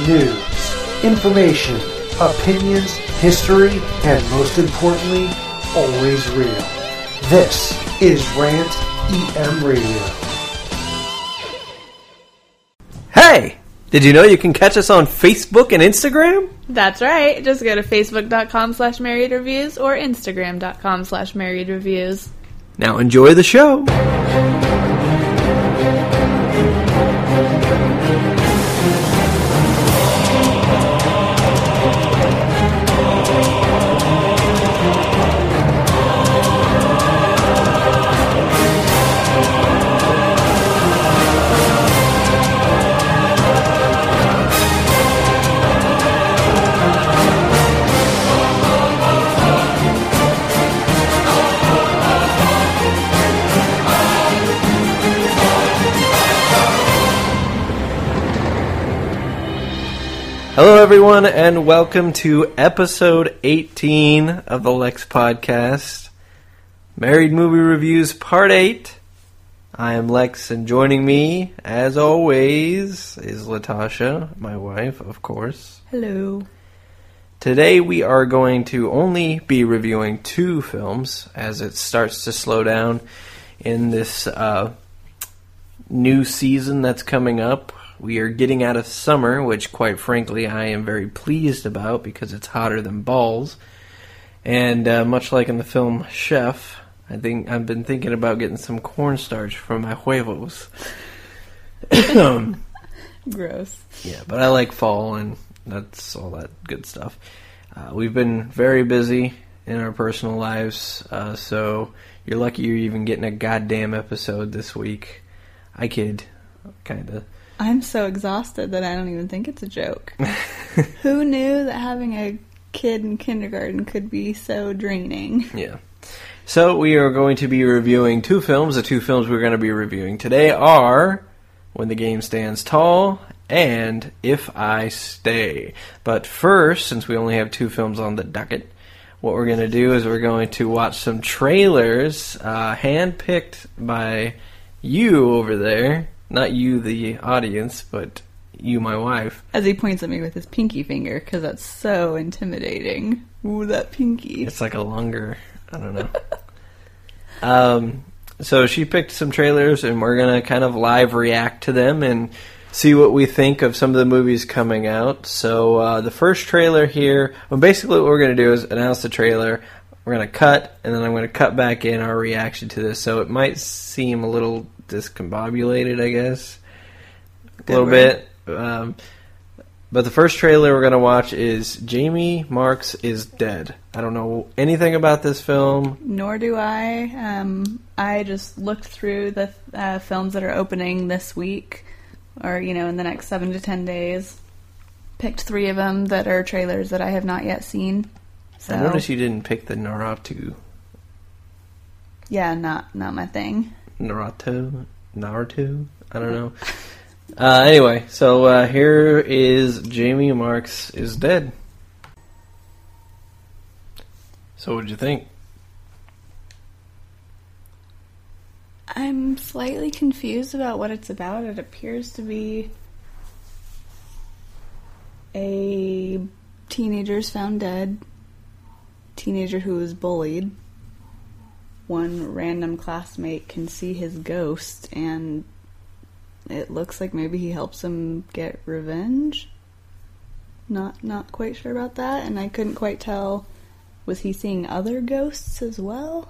news, information, opinions, history, and most importantly, always real. This is Rant EM Radio. Hey! Did you know you can catch us on Facebook and Instagram? That's right. Just go to facebook.com/marriedreviews or instagram.com/marriedreviews. Now enjoy the show. Hello everyone, and welcome to episode 18 of the Lex Podcast, Married Movie Reviews Part 8. I am Lex, and joining me, as always, is Latasha, my wife, of course. Hello. Today we are going to only be reviewing two films, as it starts to slow down in this new season that's coming up. We are getting out of summer, which, quite frankly, I am very pleased about because it's hotter than balls. And much like in the film Chef, I've been thinking about getting some cornstarch for my huevos. Gross. Yeah, but I like fall, and that's all that good stuff. We've been very busy in our personal lives, so you're lucky you're even getting a goddamn episode this week. I kid, kinda. I'm so exhausted that I don't even think it's a joke. Who knew that having a kid in kindergarten could be so draining? Yeah. So we are going to be reviewing two films. The two films we're going to be reviewing today are When the Game Stands Tall and If I Stay. But first, since we only have two films on the docket, what we're going to do is we're going to watch some trailers handpicked by you over there. Not you, the audience, but you, my wife. As he points at me with his pinky finger, because that's so intimidating. Ooh, that pinky. It's like a longer, I don't know. So she picked some trailers, and we're going to kind of live react to them and see what we think of some of the movies coming out. So the first trailer here, well, basically what we're going to do is announce the trailer. We're going to cut, and then I'm going to cut back in our reaction to this. So it might seem a little discombobulated, I guess. A little bit. But the first trailer we're going to watch is Jamie Marks is Dead. I don't know anything about this film. Nor do I. I just looked through the films that are opening this week, or, in the next 7 to 10 days. Picked 3 of them that are trailers that I have not yet seen. So, I noticed you didn't pick the Naruto. Yeah, not my thing. Naruto? I don't know. Anyway, so here is Jamie Marks is Dead. So what'd you think? I'm slightly confused about what it's about. It appears to be a teenager's found dead. Teenager who was bullied. One random classmate can see his ghost, and it looks like maybe he helps him get revenge. Not quite sure about that, and I couldn't quite tell. Was he seeing other ghosts as well?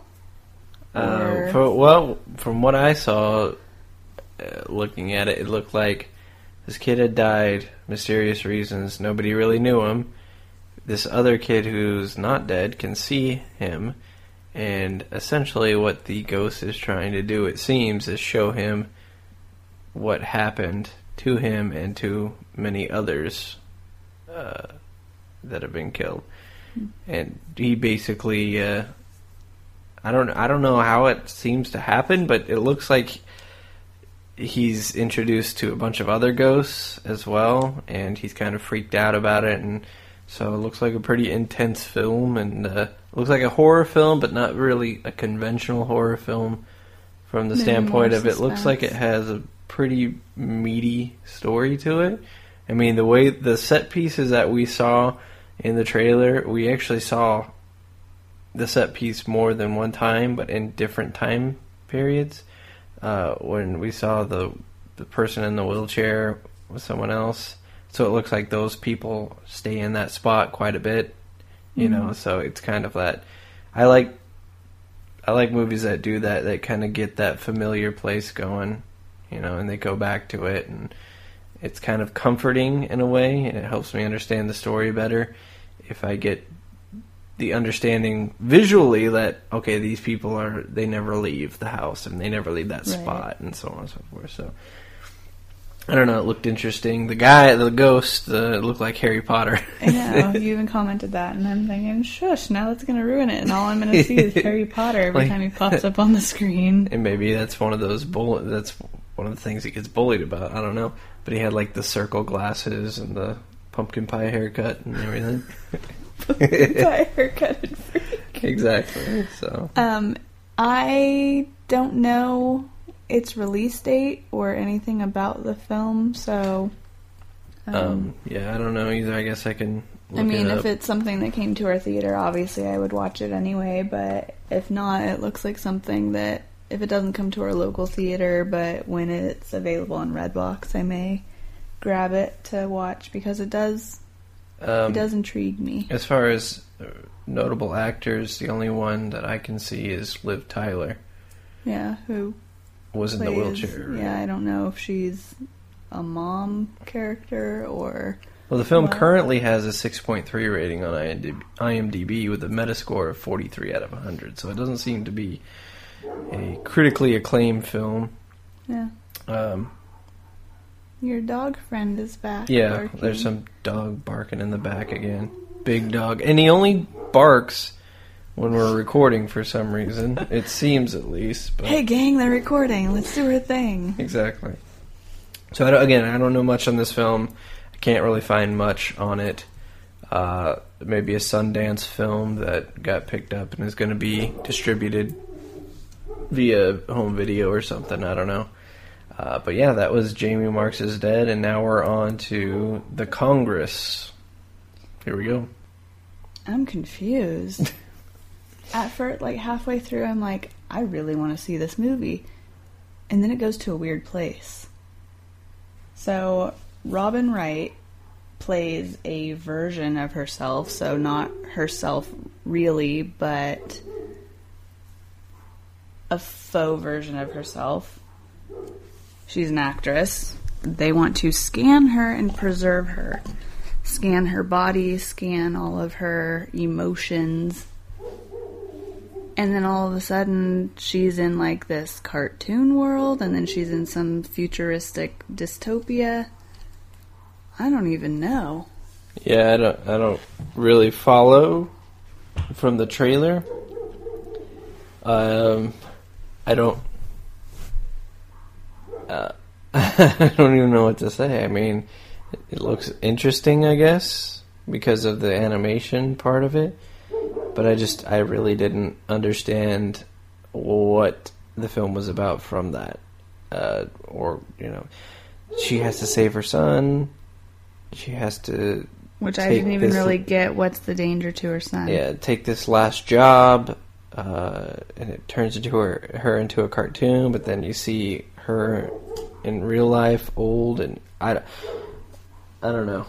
From what I saw, looking at it, it looked like this kid had died, mysterious reasons. Nobody really knew him. This other kid who's not dead can see him, and essentially what the ghost is trying to do, it seems, is show him what happened to him and to many others that have been killed. And he basically, I don't know how it seems to happen, but it looks like he's introduced to a bunch of other ghosts as well, and he's kind of freaked out about it, and so it looks like a pretty intense film, and looks like a horror film, but not really a conventional horror film from the standpoint of it looks like it has a pretty meaty story to it, I mean, the way the set pieces that we saw in the trailer, we actually saw the set piece more than one time, but in different time periods. When we saw the person in the wheelchair with someone else, so it looks like those people stay in that spot quite a bit, you know. So it's kind of that. I like movies that do that. That kind of get that familiar place going, you know, and they go back to it, and it's kind of comforting in a way, and it helps me understand the story better if I get the understanding visually that, okay, these people they never leave the house and they never leave that spot, and so on and so forth. So I don't know, it looked interesting. The ghost, looked like Harry Potter. I know, you even commented that, and I'm thinking, shush, now that's going to ruin it, and all I'm going to see is Harry Potter every time he pops up on the screen. And maybe that's one of those that's one of the things he gets bullied about, I don't know. But he had like the circle glasses and the pumpkin pie haircut and everything. Pie haircut and freak. Exactly. So I don't know its release date or anything about the film, so yeah, I don't know either. I guess I can look I mean, it up. if it's something that came to our theater, obviously I would watch it anyway, but if not, it looks like something that if it doesn't come to our local theater, but when it's available on Redbox, I may grab it to watch, because it does intrigue me. As far as notable actors, the only one that I can see is Liv Tyler. Yeah, who was in the wheelchair. Right? Yeah, I don't know if she's a mom character or... Well, the film currently has a 6.3 rating on IMDb with a Metascore of 43 out of 100, so it doesn't seem to be a critically acclaimed film. Yeah. Your dog friend is back. Yeah, barking. There's some dog barking in the back again. Big dog. And he only barks when we're recording for some reason. It seems, at least. But hey, gang, they're recording. Let's do our thing. Exactly. So, I don't know much on this film. I can't really find much on it. Maybe a Sundance film that got picked up and is going to be distributed via home video or something. I don't know. But yeah, that was Jamie Marks is Dead, and now we're on to The Congress. Here we go. I'm confused. At first, like halfway through, I'm like, I really want to see this movie. And then it goes to a weird place. So, Robin Wright plays a version of herself, so not herself really, but a faux version of herself. She's an actress. They want to scan her and preserve her. Scan her body, scan all of her emotions. And then all of a sudden, she's in like this cartoon world, and then she's in some futuristic dystopia. I don't even know. Yeah, I don't really follow from the trailer. I don't even know what to say. I mean, it looks interesting, I guess, because of the animation part of it. But I really didn't understand what the film was about from that. She has to save her son. She has to... Which I didn't even really get. What's the danger to her son? Yeah, take this last job, and it turns into her into a cartoon, but then you see her in real life old, and I don't know.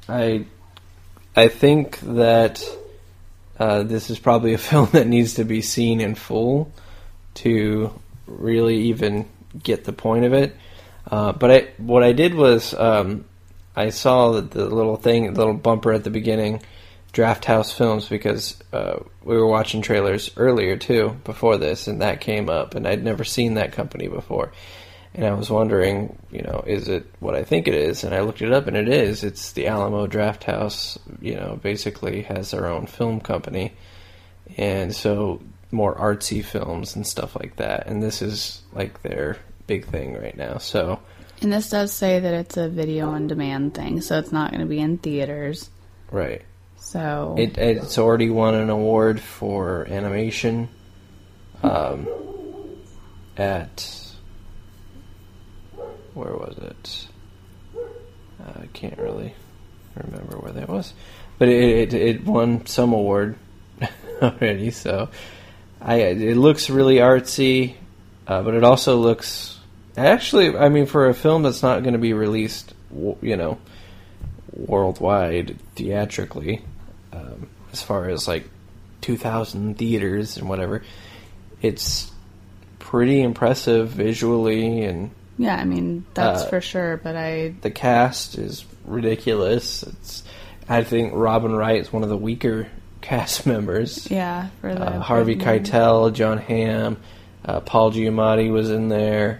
I think that this is probably a film that needs to be seen in full to really even get the point of it. But what I did was I saw the little bumper at the beginning, Draft House Films, because we were watching trailers earlier too, before this, and that came up, and I'd never seen that company before. And I was wondering, is it what I think it is? And I looked it up, and it is. It's the Alamo Draft House, basically has their own film company. And so more artsy films and stuff like that. And this is like their big thing right now. So, and this does say that it's a video on demand thing, so it's not going to be in theaters. Right. So it's already won an award for animation at... Where was it? I can't really remember where that was, but it won some award already. So it looks really artsy, but it also looks actually. I mean, for a film that's not going to be released, worldwide theatrically, as far as like 2,000 theaters and whatever, it's pretty impressive visually and. Yeah, I mean, that's for sure, but The cast is ridiculous. I think Robin Wright is one of the weaker cast members. Yeah, for the... Harvey Keitel, John Hamm, Paul Giamatti was in there.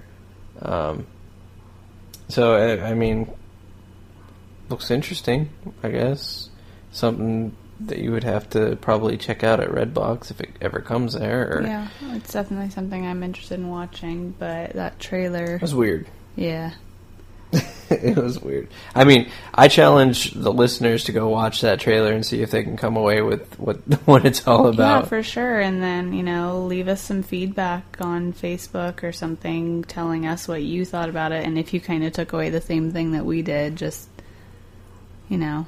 So, I mean, looks interesting, I guess. Something that you would have to probably check out at Redbox if it ever comes there. Yeah, it's definitely something I'm interested in watching, but that trailer... It was weird. Yeah. It was weird. I mean, I challenge the listeners to go watch that trailer and see if they can come away with what it's all about. Yeah, for sure. And then, leave us some feedback on Facebook or something telling us what you thought about it. And if you kind of took away the same thing that we did, just, Yeah.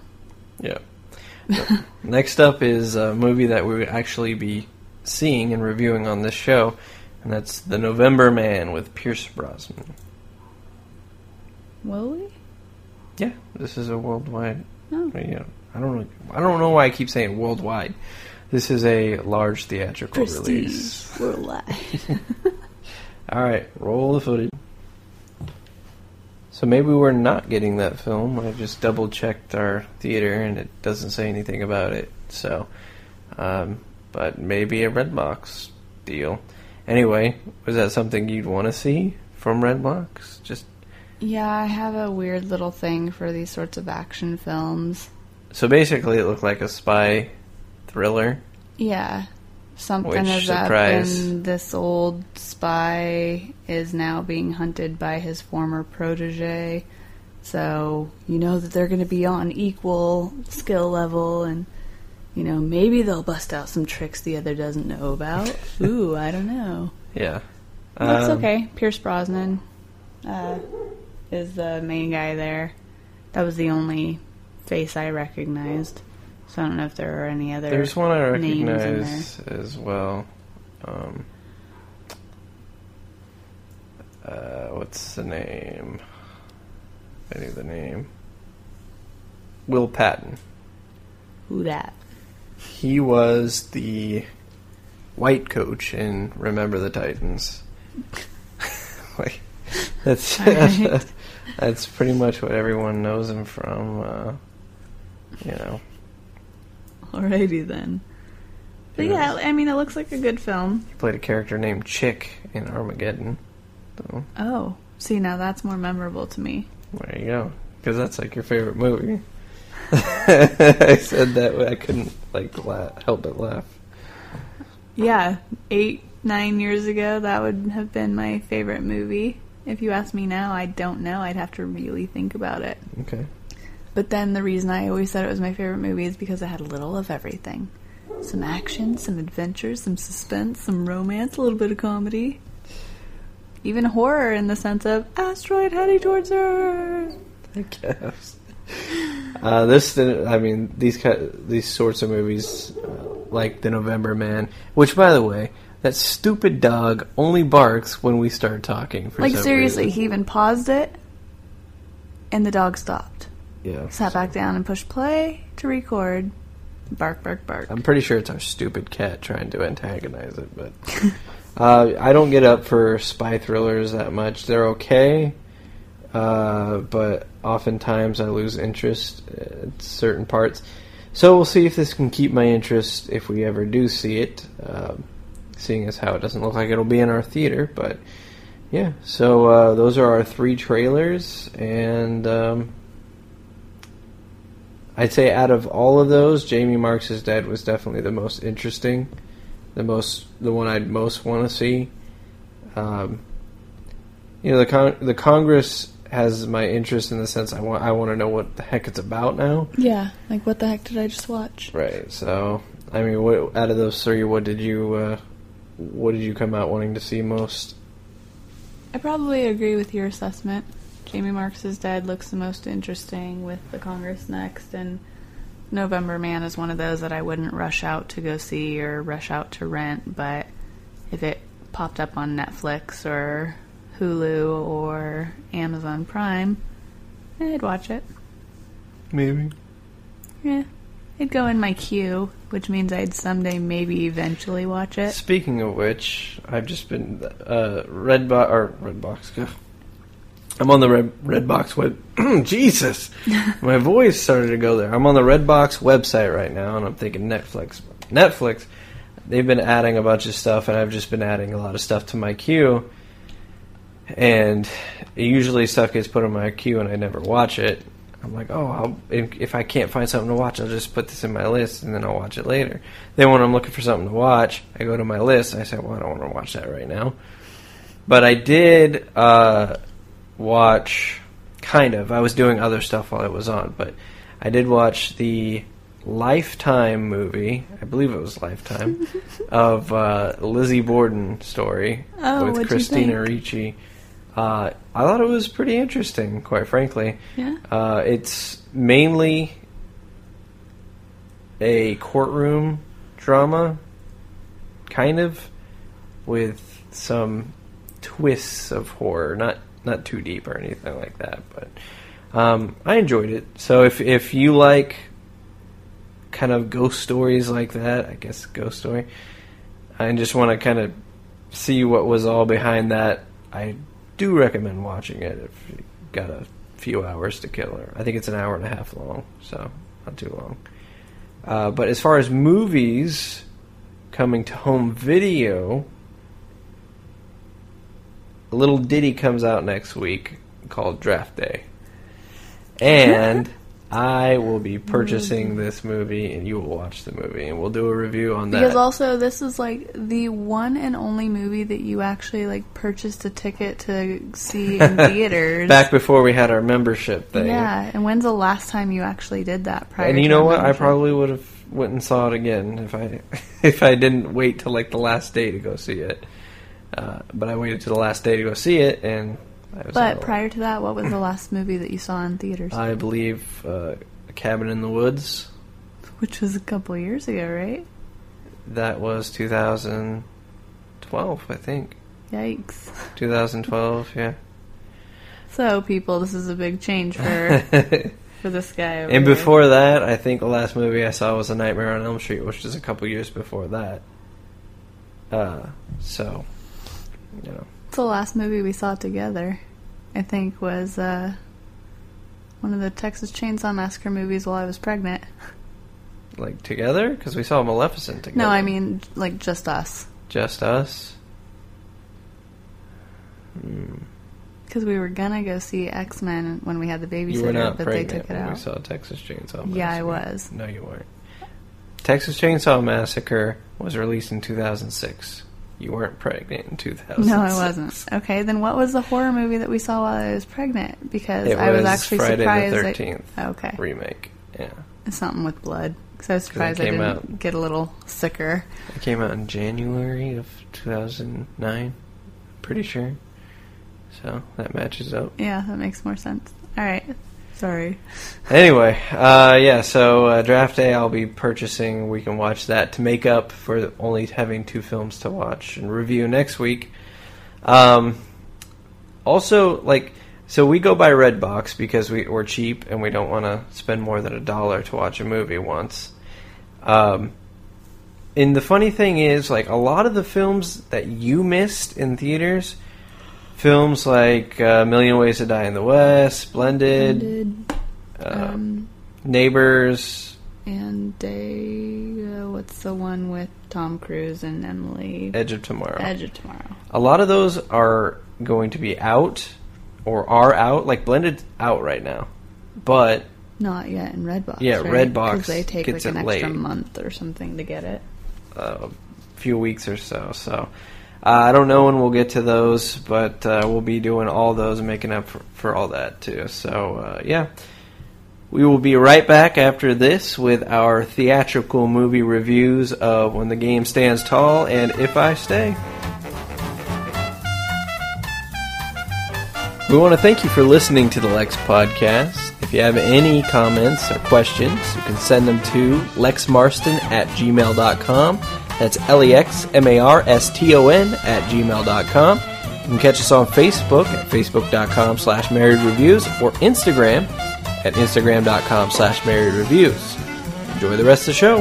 Next up is a movie that we would actually be seeing and reviewing on this show, and that's The November Man with Pierce Brosnan. Will we? Yeah, this is a worldwide. Oh. I don't know why I keep saying worldwide. This is a large theatrical release. Worldwide. All right, roll the footage. So maybe we're not getting that film. I just double-checked our theater, and it doesn't say anything about it. So, but maybe a Redbox deal. Anyway, was that something you'd want to see from Redbox? Yeah, I have a weird little thing for these sorts of action films. So basically, it looked like a spy thriller. Yeah. Something Which, is up, surprise. and this old spy is now being hunted by his former protege. So, that they're going to be on equal skill level, and, maybe they'll bust out some tricks the other doesn't know about. Ooh, I don't know. Yeah. Looks okay. Pierce Brosnan is the main guy there. That was the only face I recognized. So I don't know if there are any other There's one I names recognize as well. What's the name? I knew the name. Will Patton. Who that? He was the white coach in Remember the Titans. Like, that's Right. that's pretty much what everyone knows him from. Alrighty then. But yeah, I mean, it looks like a good film. He played a character named Chick in Armageddon. So Oh, see, now that's more memorable to me. there you go. Because that's like your favorite movie. I said that, but I couldn't help but laugh. Yeah, 8-9 years ago, that would have been my favorite movie. If you ask me now, I don't know. I'd have to really think about it. Okay. But then the reason I always said it was my favorite movie is because it had a little of everything. Some action, some adventure, some suspense, some romance, a little bit of comedy. Even horror in the sense of asteroid heading towards Earth. I guess. These sorts of movies, like The November Man, which, by the way, that stupid dog only barks when we start talking. For some seriously, reason. he even paused it, and the dog stopped. Yeah. Sat back down and pushed play to record. Bark, bark, bark. I'm pretty sure it's our stupid cat trying to antagonize it, but I don't get up for spy thrillers that much. They're okay, but oftentimes I lose interest at certain parts. So we'll see if this can keep my interest if we ever do see it, seeing as how it doesn't look like it'll be in our theater. But yeah, so those are our 3 trailers, and I'd say out of all of those, Jamie Marks is Dead was definitely the most interesting, the one I'd most want to see. The Congress has my interest in the sense I want to know what the heck it's about now. Yeah, like what the heck did I just watch? Right. So I mean, out of those 3, what did you come out wanting to see most? I probably agree with your assessment. Amy Marks is Dead looks the most interesting with The Congress next, and November Man is one of those that I wouldn't rush out to go see or rush out to rent, but if it popped up on Netflix or Hulu or Amazon Prime, I'd watch it. Maybe. Yeah. It'd go in my queue, which means I'd someday maybe eventually watch it. Speaking of which, I've just been Redbox. I'm on the Redbox web. Jesus, my voice started to go there. I'm on the Redbox website right now, and I'm thinking Netflix. They've been adding a bunch of stuff, and I've just been adding a lot of stuff to my queue. And usually stuff gets put on my queue, and I never watch it. I'm like, if I can't find something to watch, I'll just put this in my list, and then I'll watch it later. Then when I'm looking for something to watch, I go to my list, and I say, well, I don't want to watch that right now. But I did watch, kind of. I was doing other stuff while it was on, but I did watch the Lifetime movie, I believe it was Lifetime, of Lizzie Borden story with Christina Ricci. I thought it was pretty interesting, quite frankly. Yeah. It's mainly a courtroom drama, kind of, with some twists of horror. Not too deep or anything like that, but I enjoyed it. So if you like kind of ghost stories like that, I guess ghost story, and just want to kind of see what was all behind that, I do recommend watching it if you got a few hours to kill. I think it's an hour and a half long, so not too long. But as far as movies coming to home video, a little ditty comes out next week called Draft Day. And I will be purchasing this movie, and you will watch the movie, and we'll do a review on that. Because also, this is like the one and only movie that you actually like purchased a ticket to see in theaters. Back before we had our membership thing. Yeah, and when's the last time you actually did that? Prior and you to know our what? membership? I probably would have went and saw it again if I didn't wait till like the last day to go see it. But I waited till the last day to go see it, and But prior to that, what was the last movie that you saw in theaters? I believe A Cabin in the Woods. Which was a couple years ago, right? That was 2012, I think. Yikes. 2012, yeah. So, people, this is a big change for this guy over And here. before that, I think the last movie I saw was A Nightmare on Elm Street, which is a couple years before that. So, you know. The last movie we saw together, I think, was one of the Texas Chainsaw Massacre movies while I was pregnant. Like, together? Because we saw Maleficent together. No, I mean, like, just us. Just us? Because we were gonna go see X-Men when we had the babysitter, You were not but they pregnant took it when out. we saw Texas Chainsaw Massacre. Yeah, I was. No, you weren't. Texas Chainsaw Massacre was released in 2006. You weren't pregnant in 2006. No, I wasn't. Okay, then what was the horror movie that we saw while I was pregnant? Because It I was was actually Friday surprised. the 13th Okay. remake. Yeah. Something with blood. Because I was surprised I came didn't out- get a little sicker. It came out in January of 2009. Pretty sure. So that matches up. Yeah, that makes more sense. Alright. Sorry. Anyway, yeah, so Draft Day I'll be purchasing. We can watch that to make up for only having 2 films to watch and review next week. Also, like, so we go by Redbox because we're cheap and we don't want to spend more than $1 to watch a movie once. And the funny thing is, like, a lot of the films that you missed in theaters, films like A Million Ways to Die in the West, Splendid, Neighbors, And what's the one with Tom Cruise and Emily? Edge of Tomorrow. Edge of Tomorrow. A lot of those are going to be out, or are out. Like, Blended's out right now. But, Not yet in Redbox. Yeah, right? Redbox Because they take gets like an it extra late. month or something to get it. a few weeks or so. So I don't know when we'll get to those, but we'll be doing all those and making up for all that too. So yeah, we will be right back after this with our theatrical movie reviews of When the Game Stands Tall and If I Stay. We want to thank you for listening to the Lex Podcast. If you have any comments or questions, you can send them to lexmarston@gmail.com. That's LEXMARSTON@gmail.com. You can catch us on Facebook at facebook.com/marriedreviews or Instagram at instagram.com/marriedreviews. Enjoy the rest of the show.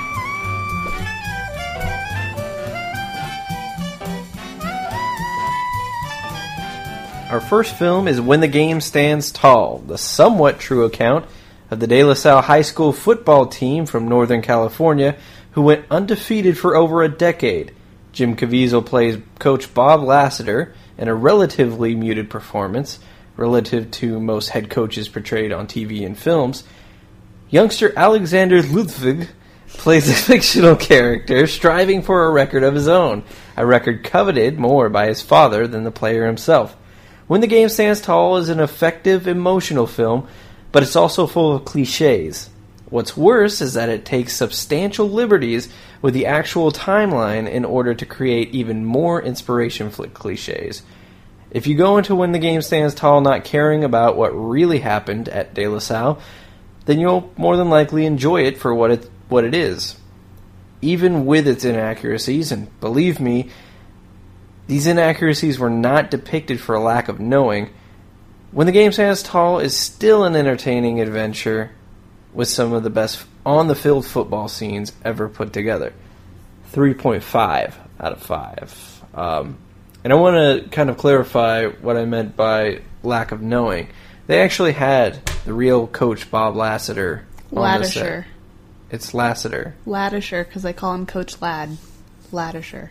Our first film is When the Game Stands Tall, the somewhat true account of the De La Salle High School football team from Northern California who went undefeated for over a decade. Jim Caviezel plays Coach Bob Lassiter in a relatively muted performance relative to most head coaches portrayed on TV and films. Youngster Alexander Ludwig plays a fictional character striving for a record of his own, a record coveted more by his father than the player himself. When the Game Stands Tall is an effective, emotional film, but it's also full of cliches. What's worse is that it takes substantial liberties with the actual timeline in order to create even more inspiration flick cliches. If you go into When the Game Stands Tall not caring about what really happened at De La Salle, then you'll more than likely enjoy it for what it is. Even with its inaccuracies, and believe me, these inaccuracies were not depicted for a lack of knowing, When the Game Stands Tall is still an entertaining adventure with some of the best on-the-field football scenes ever put together. 3.5 out of 5. And I want to kind of clarify what I meant by lack of knowing. They actually had the real Coach Bob Lassiter on the set. Ladisher. It's Lassiter. Ladisher, because I call him Coach Ladd. Ladisher.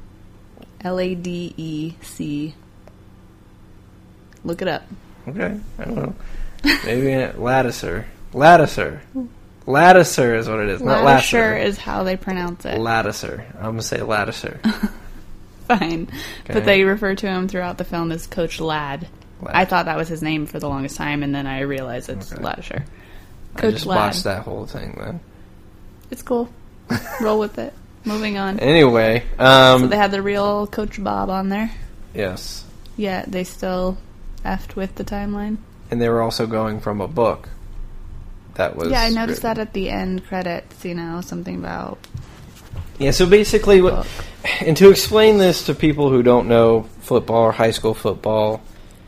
Ladec. Look it up. Okay, I don't know. Maybe Ladisher. Ladisher. Ladisher is what it is, not Lassiter. Ladisher is how they pronounce it. Ladisher. I'm going to say Ladisher. Fine. Okay. But they refer to him throughout the film as Coach Ladd. Ladd. I thought that was his name for the longest time, and then I realized it's Okay. Ladisher. I Coach just Ladd. watched that whole thing then. It's cool. Roll with it. Moving on. Anyway, So they had the real Coach Bob on there. yes. Yeah, they still effed with the timeline. And they were also going from a book that was Yeah, I noticed written. that at the end credits, something about Yeah, so basically, book. and to explain this to people who don't know football or high school football,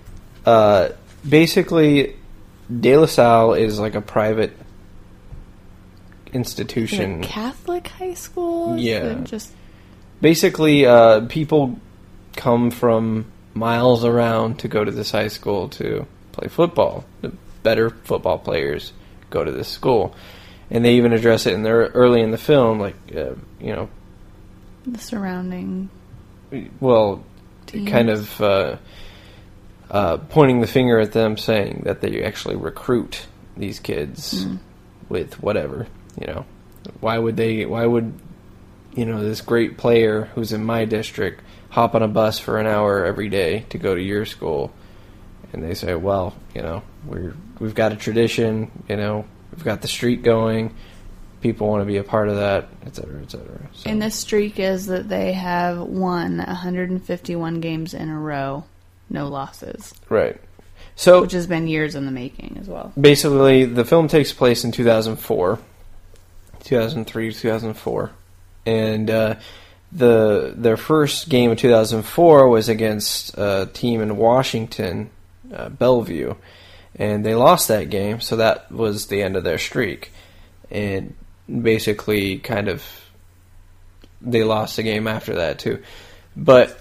basically, De La Salle is like a private institution. Is it Catholic high school? Is Yeah. it just Basically, people come from miles around to go to this high school to play football. The better football players go to this school. And they even address it early in the film, like, the surrounding well, teams? kind of pointing the finger at them, saying that they actually recruit these kids with whatever, Why would this great player who's in my district hop on a bus for an hour every day to go to your school? And they say, well, we've got a tradition, we've got the streak going, people want to be a part of that, et cetera, et cetera. So, And this streak is that they have won 151 games in a row, no losses, right. So which has been years in the making as well. basically, the film takes place in 2004, 2003, 2004, and their first game of 2004 was against a team in Washington, Bellevue, and they lost that game, so that was the end of their streak. And basically, kind of, they lost the game after that too. But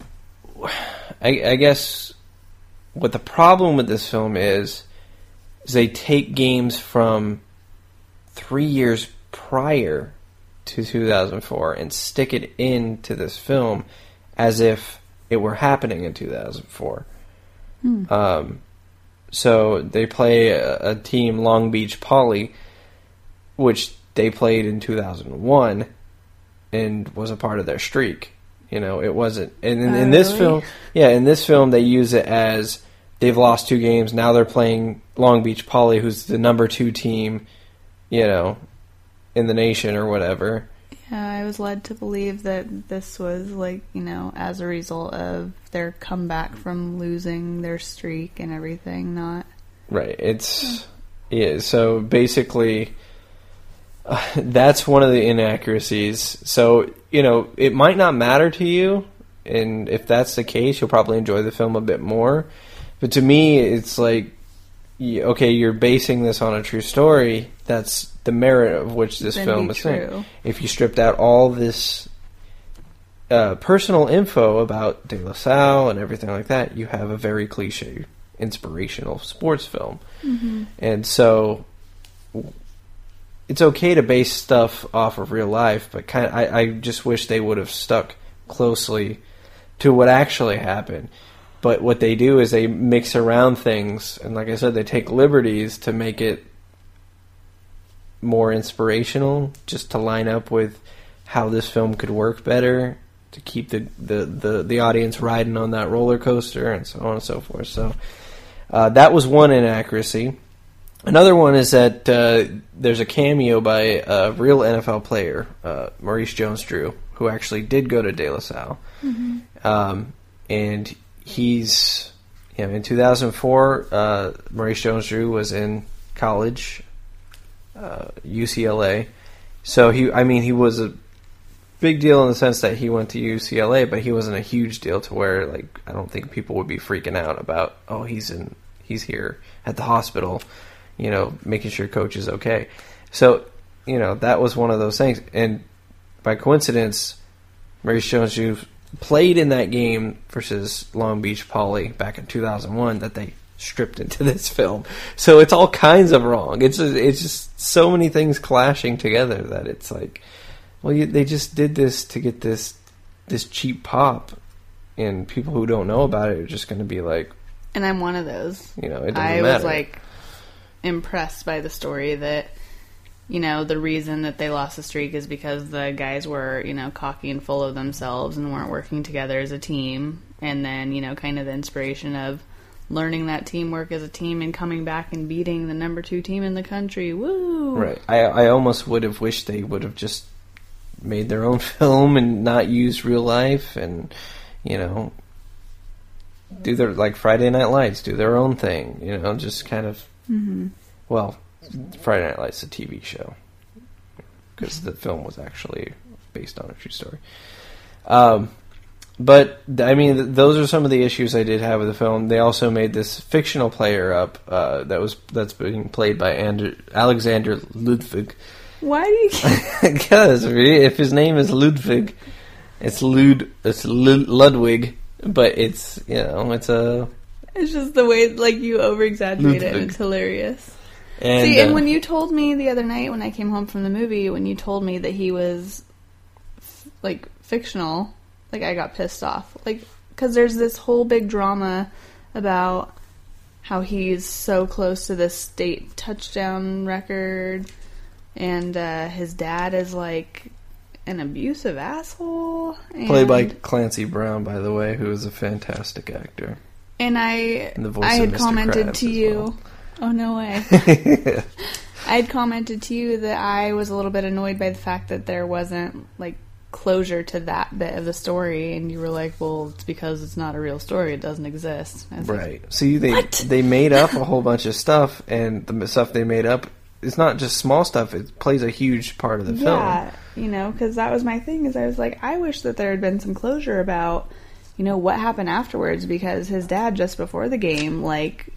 I guess what the problem with this film is they take games from 3 years prior to 2004 and stick it into this film as if it were happening in 2004. So they play a team, Long Beach Poly, which they played in 2001 and was a part of their streak. It wasn't. And in this really? film, in this film they use it as they've lost 2 games. Now they're playing Long Beach Poly, who's the number 2 team, in the nation or whatever. Yeah, I was led to believe that this was like, as a result of their comeback from losing their streak and everything, not... Right. Yeah, so basically, that's one of the inaccuracies. So, it might not matter to you, and if that's the case, you'll probably enjoy the film a bit more. But to me, it's like, okay, you're basing this on a true story. That's the merit of which this film is saying. If you stripped out all this personal info about De La Salle and everything like that, you have a very cliche, inspirational sports film. Mm-hmm. And so it's okay to base stuff off of real life, but I just wish they would have stuck closely to what actually happened. But what they do is they mix around things, and like I said, they take liberties to make it more inspirational, just to line up with how this film could work better, to keep the audience riding on that roller coaster, and so on and so forth. So that was one inaccuracy. Another one is that there's a cameo by a real NFL player, Maurice Jones-Drew, who actually did go to De La Salle. Mm-hmm. And he's, in 2004, Maurice Jones-Drew was in college, UCLA. So he was a big deal in the sense that he went to UCLA, but he wasn't a huge deal to where, like, I don't think people would be freaking out about, oh, he's here at the hospital, making sure coach is okay. So, that was one of those things. And by coincidence, Maurice Jones-Drew played in that game versus Long Beach Poly back in 2001 that they stripped into this film. So it's all kinds of wrong. It's just so many things clashing together that it's like, well, they just did this to get this cheap pop, and people who don't know about it are just going to be like... And I'm one of those. It doesn't matter. I was, like, impressed by the story that, the reason that they lost the streak is because the guys were, cocky and full of themselves and weren't working together as a team. And then, kind of the inspiration of learning that teamwork as a team and coming back and beating the number 2 team in the country. Woo! Right. I almost would have wished they would have just made their own film and not used real life and, do their, like, Friday Night Lights, do their own thing, just kind of... Mm-hmm. Well, Friday Night Lights, a TV show, because the film was actually based on a true story. But those are some of the issues I did have with the film. They also made this fictional player up that's being played by Alexander Ludwig. Why do you? Because if his name is Ludwig, it's Ludwig, but it's it's a. It's just the way, like, you over-exaggerate it, and it's hilarious. And when you told me the other night when I came home from the movie, when you told me that he was, like, fictional, like, I got pissed off. Like, because there's this whole big drama about how he's so close to this state touchdown record, and his dad is, like, an abusive asshole. Played by Clancy Brown, by the way, who is a fantastic actor. And I had commented to you... Well. Oh, no way. I had commented to you that I was a little bit annoyed by the fact that there wasn't, like, closure to that bit of the story, and you were like, well, it's because it's not a real story, it doesn't exist. Right. Like, see, they made up a whole bunch of stuff, and the stuff they made up is not just small stuff, it plays a huge part of the film. Yeah, because that was my thing, is I was like, I wish that there had been some closure about... what happened afterwards, because his dad, just before the game, like,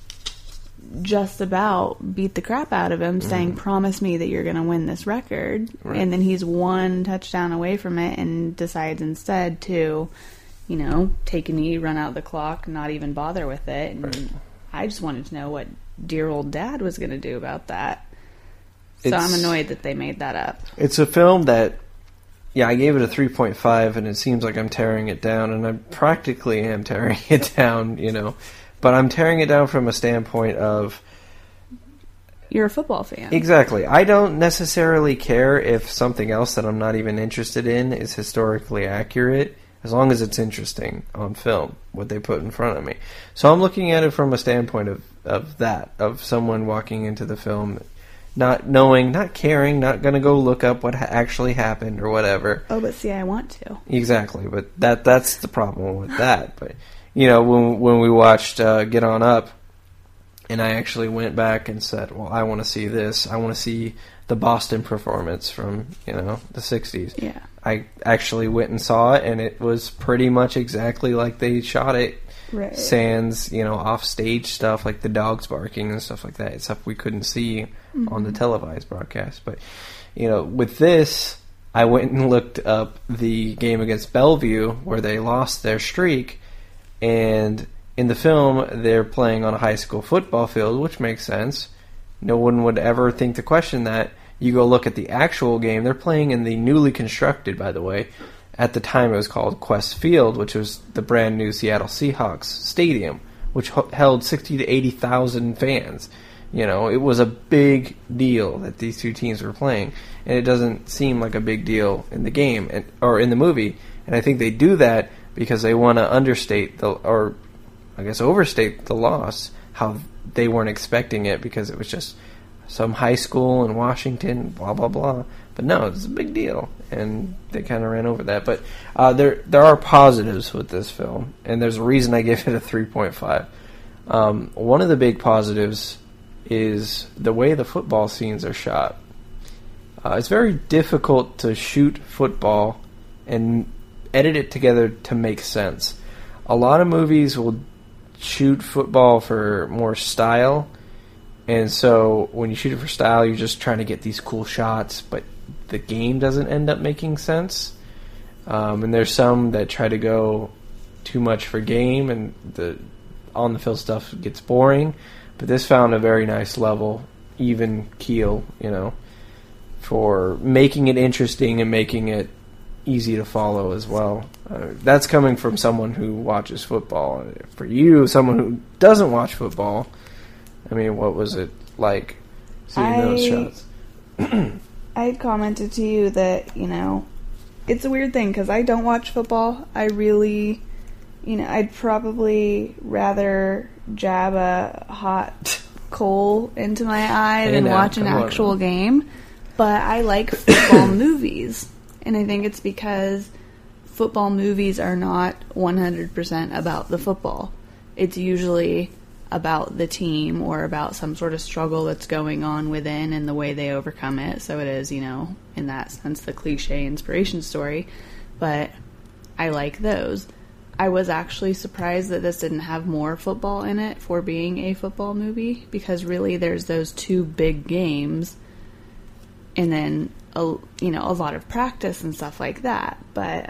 just about beat the crap out of him, saying, promise me that you're going to win this record. Right. And then he's one touchdown away from it and decides instead to, take a knee, run out the clock, not even bother with it. And right. I just wanted to know what dear old dad was going to do about that. So I'm annoyed that they made that up. It's a film that... Yeah, I gave it a 3.5, and it seems like I'm tearing it down, and I practically am tearing it down, But I'm tearing it down from a standpoint of... You're a football fan. Exactly. I don't necessarily care if something else that I'm not even interested in is historically accurate, as long as it's interesting on film, what they put in front of me. So I'm looking at it from a standpoint of someone walking into the film not knowing, not caring, not going to go look up what actually happened or whatever. Oh, but see, I want to. Exactly, but that's the problem with that. But, you know, when we watched Get On Up, and I actually went back and said, well, I want to see this. I want to see the Boston performance from, you know, the 60s. Yeah. I actually went and saw it, and it was pretty much exactly like they shot it. Right. Sans, you know, off-stage stuff like the dogs barking and stuff like that. It's stuff we couldn't see on the televised broadcast. But, you know, with this, I went and looked up the game against Bellevue where they lost their streak, and in the film, they're playing on a high school football field, which makes sense. No one would ever think to question that. You go look at the actual game. They're playing in the newly constructed, by the way. At the time, it was called Quest Field, which was the brand new Seattle Seahawks stadium, which held 60 to 80,000 fans. You know, it was a big deal that these two teams were playing, and it doesn't seem like a big deal in the game or in the movie. And I think they do that because they want to understate overstate the loss, how they weren't expecting it because it was just some high school in Washington, blah, blah, blah. But no, it's a big deal, and they kind of ran over that. But there are positives with this film, and there's a reason I give it a 3.5. One of the big positives is the way the football scenes are shot. It's very difficult to shoot football and edit it together to make sense. A lot of movies will shoot football for more style, and so when you shoot it for style, you're just trying to get these cool shots, but the game doesn't end up making sense. And there's some that try to go too much for game, and the on-the-field stuff gets boring. But this found a very nice level, even keel, you know, for making it interesting and making it easy to follow as well. That's coming from someone who watches football. For you, someone who doesn't watch football, I mean, what was it like seeing those shots? I had commented to you that, you know, it's a weird thing because I don't watch football. I really, you know, I'd probably rather jab a hot coal into my eye than watch an actual game. But I like football movies. And I think it's because football movies are not 100% about the football. It's usually about the team or about some sort of struggle that's going on within and the way they overcome it. So it is, you know, in that sense, the cliche inspiration story. But I like those. I was actually surprised that this didn't have more football in it for being a football movie, because really there's those two big games and then a lot of practice and stuff like that. But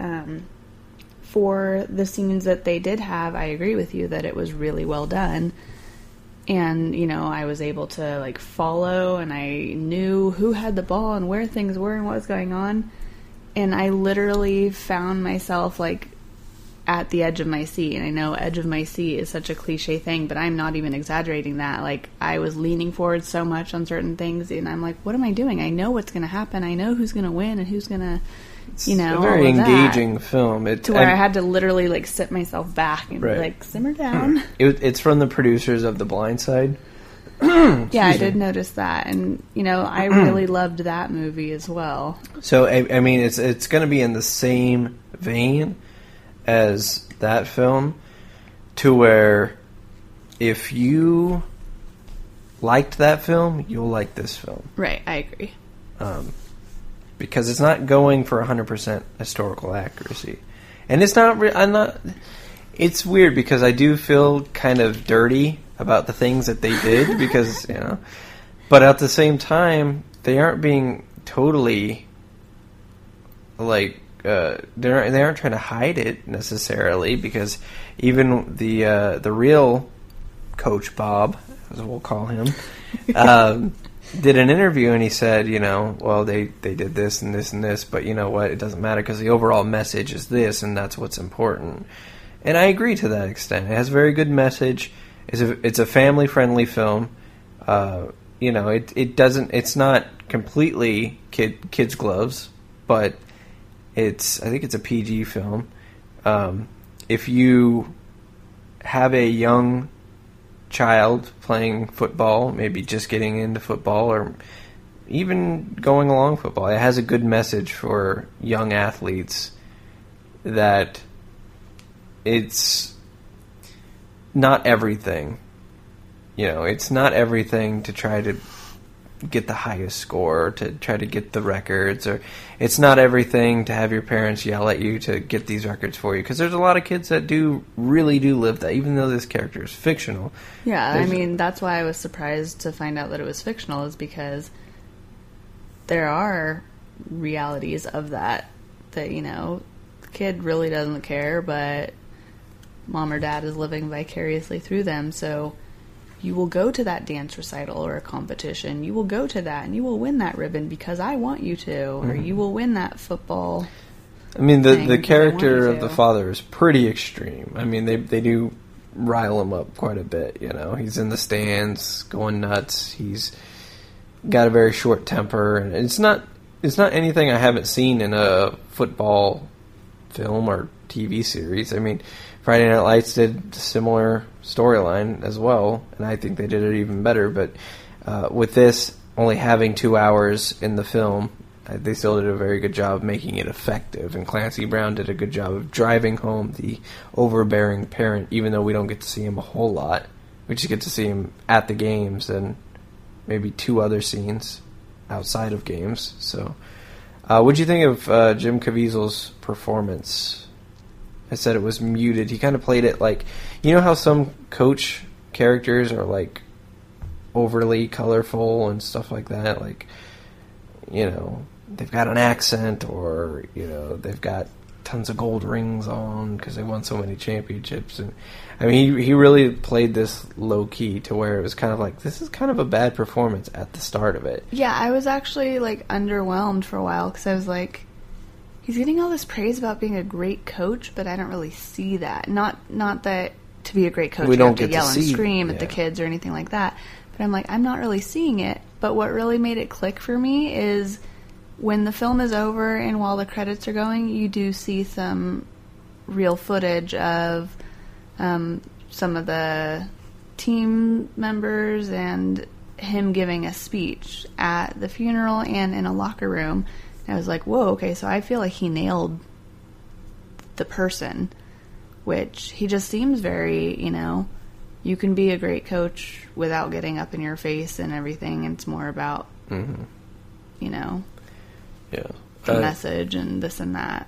for the scenes that they did have, I agree with you that it was really well done. And, you know, I was able to, like, follow, and I knew who had the ball and where things were and what was going on. And I literally found myself, like, at the edge of my seat. And I know edge of my seat is such a cliche thing, but I'm not even exaggerating that. Like, I was leaning forward so much on certain things, and I'm like, what am I doing? I know what's going to happen. I know who's going to win and who's going to, you know, a very engaging film. To where I had to literally, like, sit myself back and be like, simmer down. It's from the producers of The Blind Side. Yeah, I did notice that. And, you know, I really loved that movie as well. So, I mean, it's going to be in the same vein as that film, to where if you liked that film, you'll like this film. Right, I agree. Because it's not going for 100% historical accuracy. And it's not... It's weird because I do feel kind of dirty about the things that they did because, you know... But at the same time, they aren't being totally... Like... they aren't trying to hide it necessarily, because even the real Coach Bob, as we'll call him, did an interview, and he said, you know, well, they did this and this and this, but you know what, it doesn't matter because the overall message is this, and that's what's important. And I agree to that extent. It has a very good message. It's a family friendly film. You know, it's not completely kids gloves, but I think it's a PG film. If you have a young child playing football, maybe just getting into football, or even going along football, it has a good message for young athletes that it's not everything. You know, it's not everything to try to get the highest score, to try to get the records, or it's not everything to have your parents yell at you to get these records for you, because there's a lot of kids that really do live that, even though this character is fictional. Yeah, I mean, that's why I was surprised to find out that it was fictional, is because there are realities of that, you know, the kid really doesn't care, but mom or dad is living vicariously through them, so you will go to that dance recital or a competition. You will go to that and you will win that ribbon because I want you to. Or you will win that football. I mean, the character of the father is pretty extreme. I mean, they do rile him up quite a bit, you know. He's in the stands going nuts. He's got a very short temper. And it's not anything I haven't seen in a football film or TV series. I mean, Friday Night Lights did a similar storyline as well, and I think they did it even better. But with this only having 2 hours in the film, they still did a very good job of making it effective. And Clancy Brown did a good job of driving home the overbearing parent, even though we don't get to see him a whole lot. We just get to see him at the games and maybe 2 other scenes outside of games. So, what'd you think of Jim Caviezel's performance? I said it was muted. He kind of played it like, you know how some coach characters are like overly colorful and stuff like that? Like, you know, they've got an accent, or, you know, they've got tons of gold rings on because they won so many championships. And I mean, he really played this low key to where it was kind of like, this is kind of a bad performance at the start of it. Yeah, I was actually like underwhelmed for a while because I was like, he's getting all this praise about being a great coach, but I don't really see that. Not that to be a great coach you have to yell and scream at the kids or anything like that. But I'm like, I'm not really seeing it. But what really made it click for me is when the film is over and while the credits are going, you do see some real footage of some of the team members and him giving a speech at the funeral and in a locker room. I was like, whoa, okay, so I feel like he nailed the person, which he just seems very, you know, you can be a great coach without getting up in your face and everything, and it's more about, you know, the message and this and that.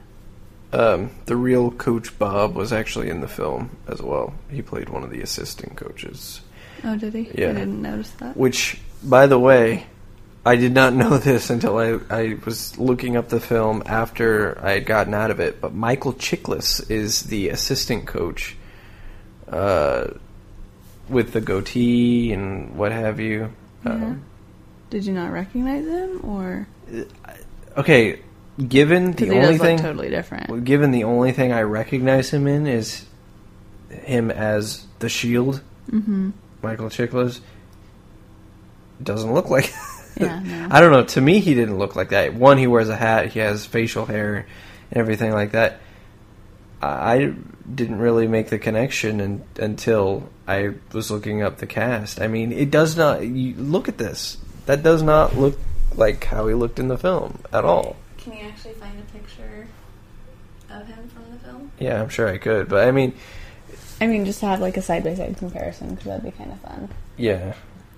The real Coach Bob was actually in the film as well. He played one of the assistant coaches. Oh, did he? Yeah. I didn't notice that. Which, by the way, I did not know this until I was looking up the film after I had gotten out of it, but Michael Chiklis is the assistant coach with the goatee and what have you. Yeah. Did you not recognize him, or? Okay, given the only thing totally different. Given the only thing I recognize him in is him as the Shield. Mm-hmm. Michael Chiklis doesn't look like. Yeah, no. I don't know. To me, he didn't look like that. One, he wears a hat. He has facial hair and everything like that. I didn't really make the connection until I was looking up the cast. I mean, it does not... You look at this. That does not look like how he looked in the film at all. Can you actually find a picture of him from the film? Yeah, I'm sure I could. But, I mean, just to have like a side-by-side comparison, because that'd be kind of fun. Yeah.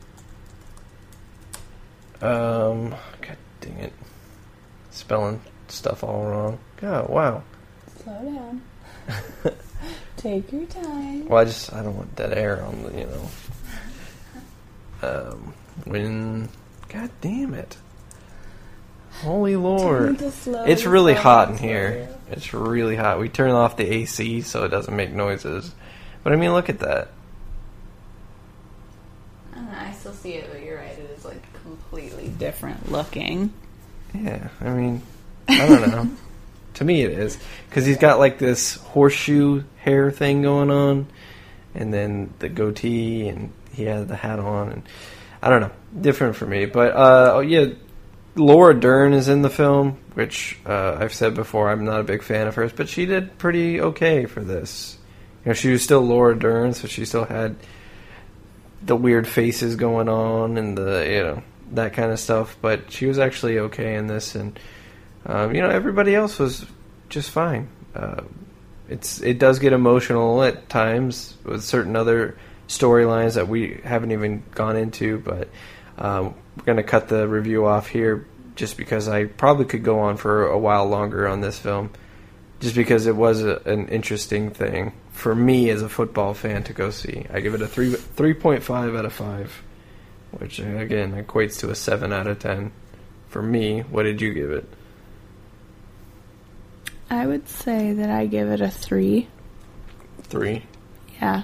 God dang it. Spelling stuff all wrong. God, wow. Slow down. Take your time. Well, I don't want that air on the, God damn it. Holy Lord. It's really hot in here. It's really hot. We turn off the AC so it doesn't make noises. But I mean, look at that. I don't know, I still see it, but you're right. It is like completely different looking. Yeah, I mean, I don't know. To me it is. Because he's got like this horseshoe hair thing going on. And then the goatee. And he has the hat on. And I don't know. Different for me. But, Laura Dern is in the film. Which I've said before, I'm not a big fan of hers. But she did pretty okay for this. You know, she was still Laura Dern. So she still had the weird faces going on. And the, that kind of stuff, but she was actually okay in this, and everybody else was just fine. It does get emotional at times with certain other storylines that we haven't even gone into, but we're going to cut the review off here just because I probably could go on for a while longer on this film, just because it was an interesting thing for me as a football fan to go see. I give it a 3.5 out of 5, which again equates to a 7 out of 10 for me. What did you give it? I would say that I give it a 3. 3? Yeah.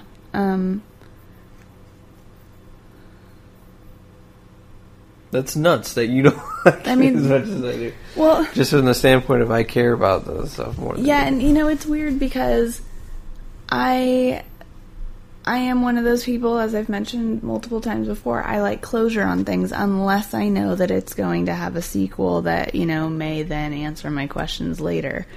That's nuts that you don't like I mean, it as much as I do. Well, just from the standpoint of I care about the stuff more than yeah, and it's weird because I am one of those people, as I've mentioned multiple times before, I like closure on things unless I know that it's going to have a sequel that, may then answer my questions later.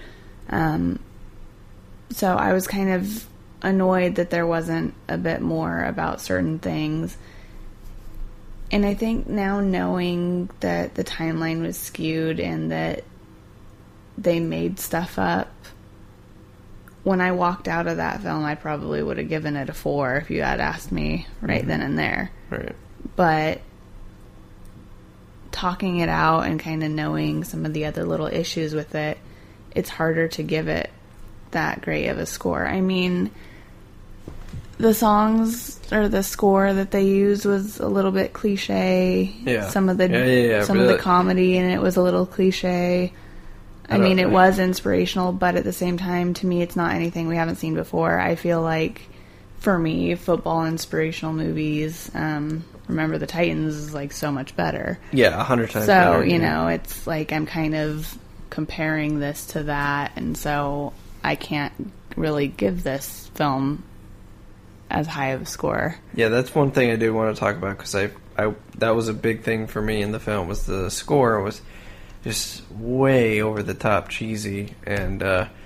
So I was kind of annoyed that there wasn't a bit more about certain things. And I think now knowing that the timeline was skewed and that they made stuff up, when I walked out of that film, I probably would have given it a 4 if you had asked me right then and there. Right. But talking it out and kind of knowing some of the other little issues with it, it's harder to give it that great of a score. I mean, the songs or the score that they used was a little bit cliche. Yeah. Some of the comedy in it was a little cliche. I mean, it was inspirational, but at the same time, to me, it's not anything we haven't seen before. I feel like, for me, football inspirational movies, Remember the Titans is like so much better. Yeah, 100 times so, better. So, it's like I'm kind of comparing this to that, and so I can't really give this film as high of a score. Yeah, that's one thing I do want to talk about, because I that was a big thing for me in the film, was the score was just way over the top cheesy, and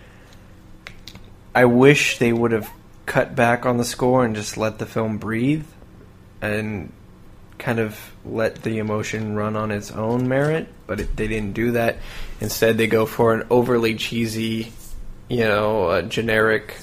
I wish they would have cut back on the score and just let the film breathe and kind of let the emotion run on its own merit, but they didn't do that. Instead, they go for an overly cheesy, generic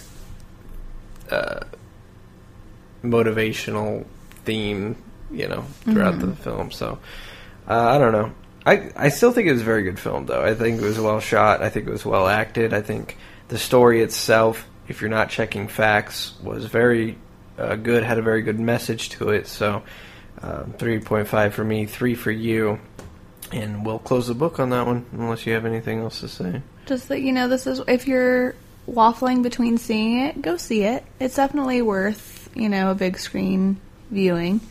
motivational theme, throughout the film. So, I don't know. I still think it was a very good film, though. I think it was well shot. I think it was well acted. I think the story itself, if you're not checking facts, was very good, had a very good message to it. So 3.5 for me, 3 for you. And we'll close the book on that one, unless you have anything else to say. Just that, this is, if you're waffling between seeing it, go see it. It's definitely worth, a big screen viewing.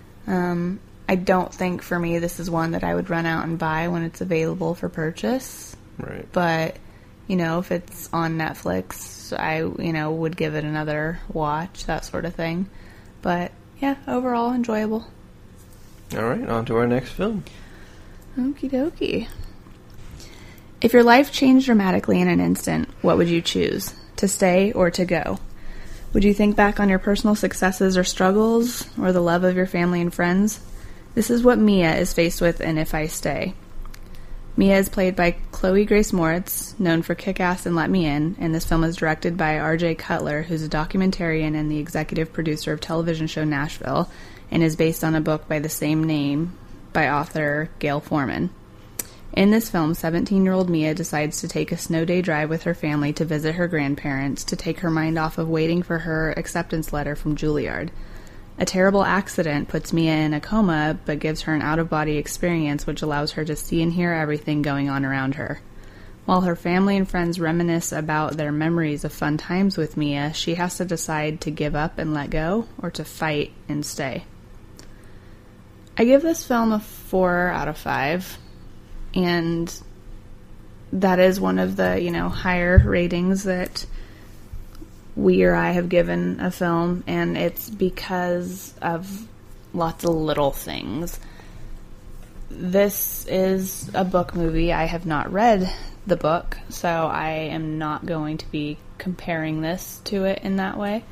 I don't think, for me, this is one that I would run out and buy when it's available for purchase. Right. But, if it's on Netflix, I, would give it another watch, that sort of thing. But, yeah, overall, enjoyable. All right, on to our next film. Okie dokie. If your life changed dramatically in an instant, what would you choose? To stay or to go? Would you think back on your personal successes or struggles, or the love of your family and friends? This is what Mia is faced with in If I Stay. Mia is played by Chloe Grace Moritz, known for Kick-Ass and Let Me In, and this film is directed by R.J. Cutler, who's a documentarian and the executive producer of television show Nashville, and is based on a book by the same name by author Gail Forman. In this film, 17-year-old Mia decides to take a snow day drive with her family to visit her grandparents to take her mind off of waiting for her acceptance letter from Juilliard. A terrible accident puts Mia in a coma, but gives her an out-of-body experience which allows her to see and hear everything going on around her. While her family and friends reminisce about their memories of fun times with Mia, she has to decide to give up and let go, or to fight and stay. I give this film a 4 out of 5, and that is one of the, higher ratings that we or I have given a film, and it's because of lots of little things. This is a book movie. I have not read the book, so I am not going to be comparing this to it in that way.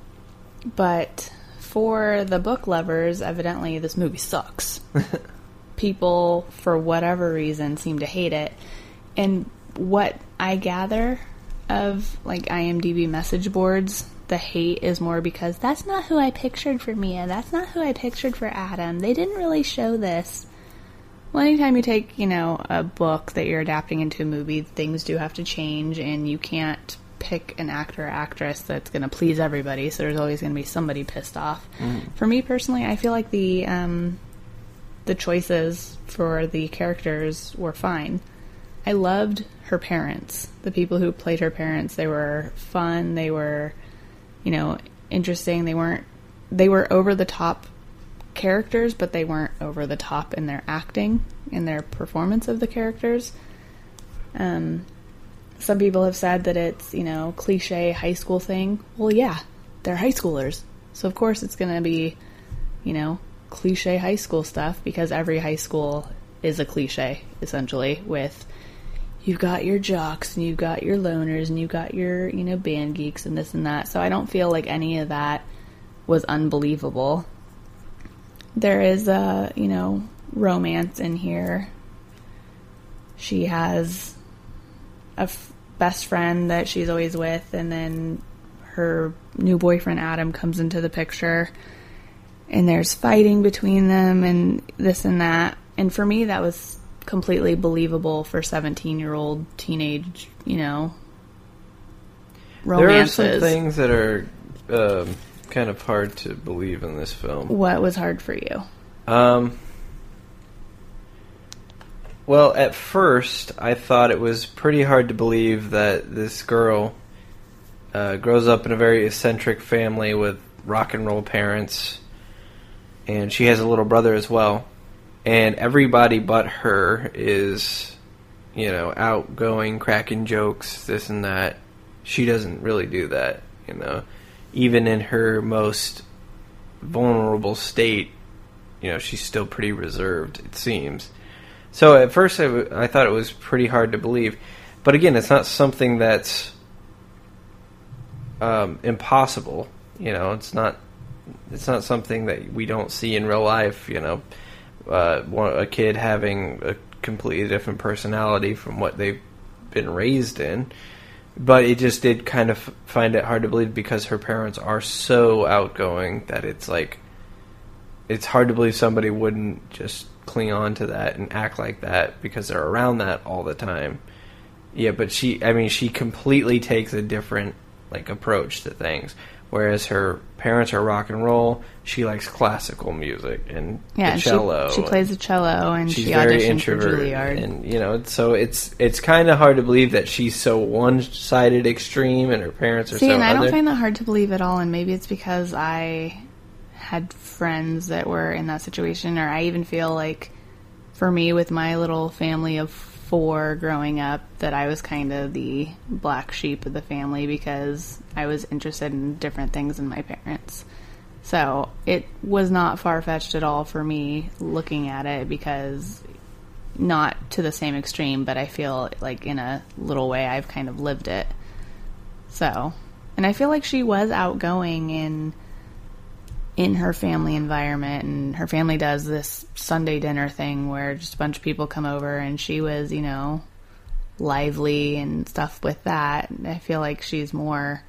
But for the book lovers, evidently this movie sucks. people, for whatever reason, seem to hate it. And what I gather of, like, IMDb message boards, the hate is more because that's not who I pictured for Mia. That's not who I pictured for Adam. They didn't really show this. Well, anytime you take, a book that you're adapting into a movie, things do have to change, and you can't pick an actor or actress that's going to please everybody, so there's always going to be somebody pissed off. For me personally, I feel like the choices for the characters were fine. I loved her parents. The people who played her parents, they were fun, they were, interesting. They were over the top characters, but they weren't over the top in their acting, in their performance of the characters. Some people have said that it's, cliche high school thing. Well, yeah, they're high schoolers. So, of course, it's going to be, cliche high school stuff, because every high school is a cliche, essentially, with you've got your jocks, and you've got your loners, and you've got your, band geeks, and this and that. So I don't feel like any of that was unbelievable. There is a, romance in here. She has a best friend that she's always with, and then her new boyfriend Adam comes into the picture, and there's fighting between them and this and that. And for me, that was completely believable for 17-year-old teenage, romances. There are some things that are kind of hard to believe in this film. What was hard for you? Well, at first, I thought it was pretty hard to believe that this girl grows up in a very eccentric family with rock and roll parents, and she has a little brother as well, and everybody but her is, outgoing, cracking jokes, this and that. She doesn't really do that, Even in her most vulnerable state, she's still pretty reserved, it seems. So at first I thought it was pretty hard to believe. But again, it's not something that's impossible. It's not something that we don't see in real life, a kid having a completely different personality from what they've been raised in. But it just did kind of find it hard to believe because her parents are so outgoing that it's like, it's hard to believe somebody wouldn't just cling on to that and act like that because they're around that all the time. Yeah, but she completely takes a different, approach to things. Whereas her parents are rock and roll, she likes classical music and the cello. She plays the cello, and she's she very auditioned for introverted. Juilliard. And, so it's kind of hard to believe that she's so one-sided extreme and her parents are so and I other. don't find that hard to believe at all, and maybe it's because I had friends that were in that situation, or I even feel like, for me, with my little family of 4 growing up, that I was kind of the black sheep of the family because I was interested in different things than my parents. So it was not far-fetched at all for me looking at it, because not to the same extreme, but I feel like in a little way I've kind of lived it. So, and I feel like she was outgoing in her family environment, and her family does this Sunday dinner thing where just a bunch of people come over, and she was, lively and stuff with that. I feel like she's more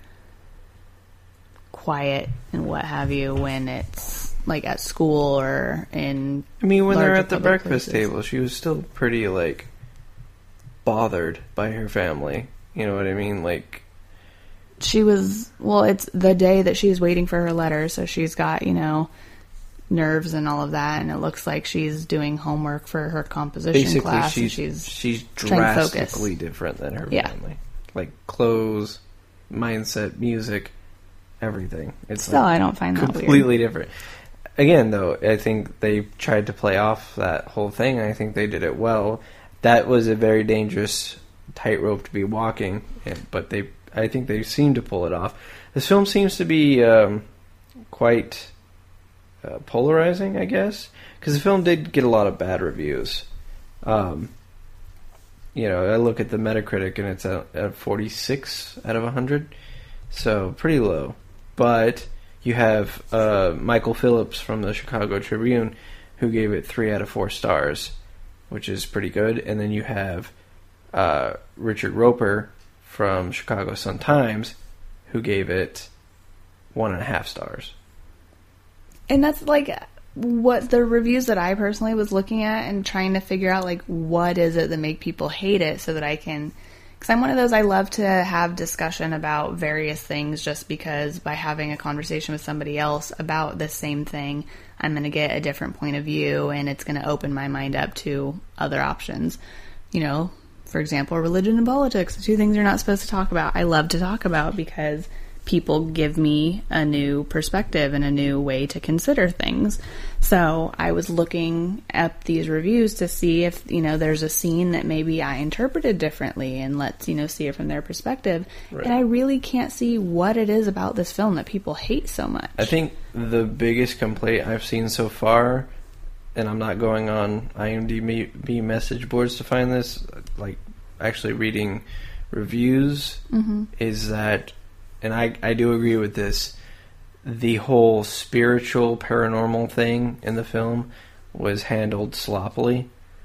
quiet and what have you when it's at school or in when they're at the breakfast places. table, she was still pretty bothered by her family. You know what I mean? She was, it's the day that she's waiting for her letter, so she's got, nerves and all of that, and it looks like she's doing homework for her composition class. She's drastically different than her family. Clothes, mindset, music, everything. It's still, I don't find that completely weird. different. Again, though, I think they tried to play off that whole thing. I think they did it well. That was a very dangerous tightrope to be walking, but I think they seem to pull it off. This film seems to be quite polarizing, I guess, because the film did get a lot of bad reviews. I look at the Metacritic and it's at 46 out of 100, so pretty low. But you have Michael Phillips from the Chicago Tribune, who gave it 3 out of 4 stars, which is pretty good. And then you have Richard Roper from Chicago Sun-Times, who gave it 1.5 stars. And that's like what the reviews that I personally was looking at and trying to figure out, like, what is it that make people hate it, so that I can, because I'm one of those, I love to have discussion about various things, just because by having a conversation with somebody else about the same thing, I'm going to get a different point of view, and it's going to open my mind up to other options. You know, for example, religion and politics, the two things you're not supposed to talk about. I love to talk about because people give me a new perspective and a new way to consider things. So I was looking at these reviews to see if, you know, there's a scene that maybe I interpreted differently, and let's, you know, see it from their perspective. Right. And I really can't see what it is about this film that people hate so much. I think the biggest complaint I've seen so far, and I'm not going on IMDb message boards to find this, like actually reading reviews, is that, and I do agree with this, the whole spiritual paranormal thing in the film was handled sloppily,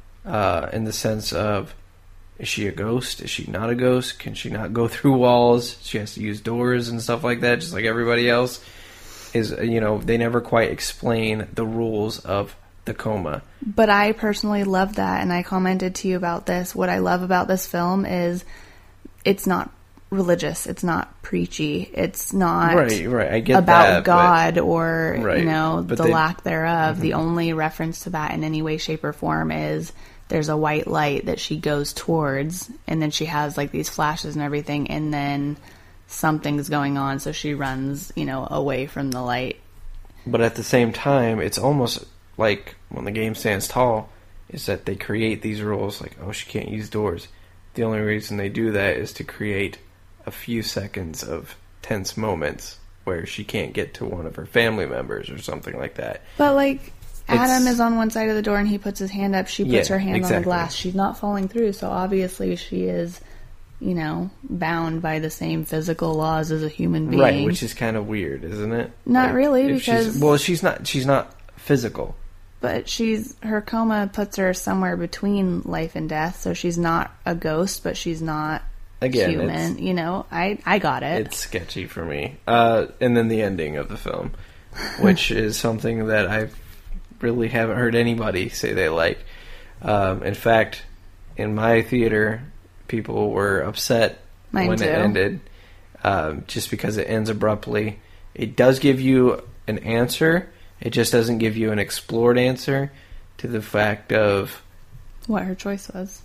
in the sense of, is she a ghost? Is she not a ghost? Can she not go through walls? She has to use doors and stuff like that, just like everybody else. Is, you know, they never quite explain the rules of the coma. But I personally love that, and I commented to you about this. What I love about this film is it's not religious, it's not preachy, it's not right. I get about that, God or right. You know, but the lack thereof. The only reference to that in any way, shape, or form is there's a white light that she goes towards, and then she has like these flashes and everything, and then something's going on, so she runs, you know, away from the light. But at the same time, it's almost like when the game stands tall, is that they create these rules like, oh, she can't use doors. The only reason they do that is to create a few seconds of tense moments where she can't get to one of her family members or something like that. But like, Adam is on one side of the door and he puts his hand up, she puts her hand on the glass. She's not falling through, so obviously she is, you know, bound by the same physical laws as a human being. Right, which is kind of weird, isn't it? Not really, because she's not physical. But her coma puts her somewhere between life and death, so she's not a ghost, but she's not human. You know, I got it. It's sketchy for me. And then the ending of the film, which is something that I really haven't heard anybody say they like. In fact, in my theater, people were upset when it ended, just because it ends abruptly. It does give you an answer. It just doesn't give you an explored answer to the fact of what her choice was.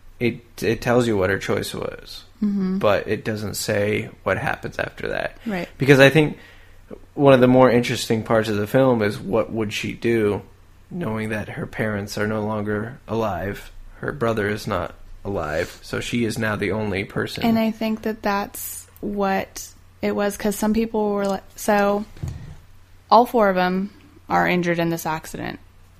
It tells you what her choice was, but it doesn't say what happens after that. Right. Because I think one of the more interesting parts of the film is what would she do, knowing that her parents are no longer alive, her brother is not alive, so she is now the only person. And I think that that's what it was, because some people were like, so all 4 of them are injured in this accident.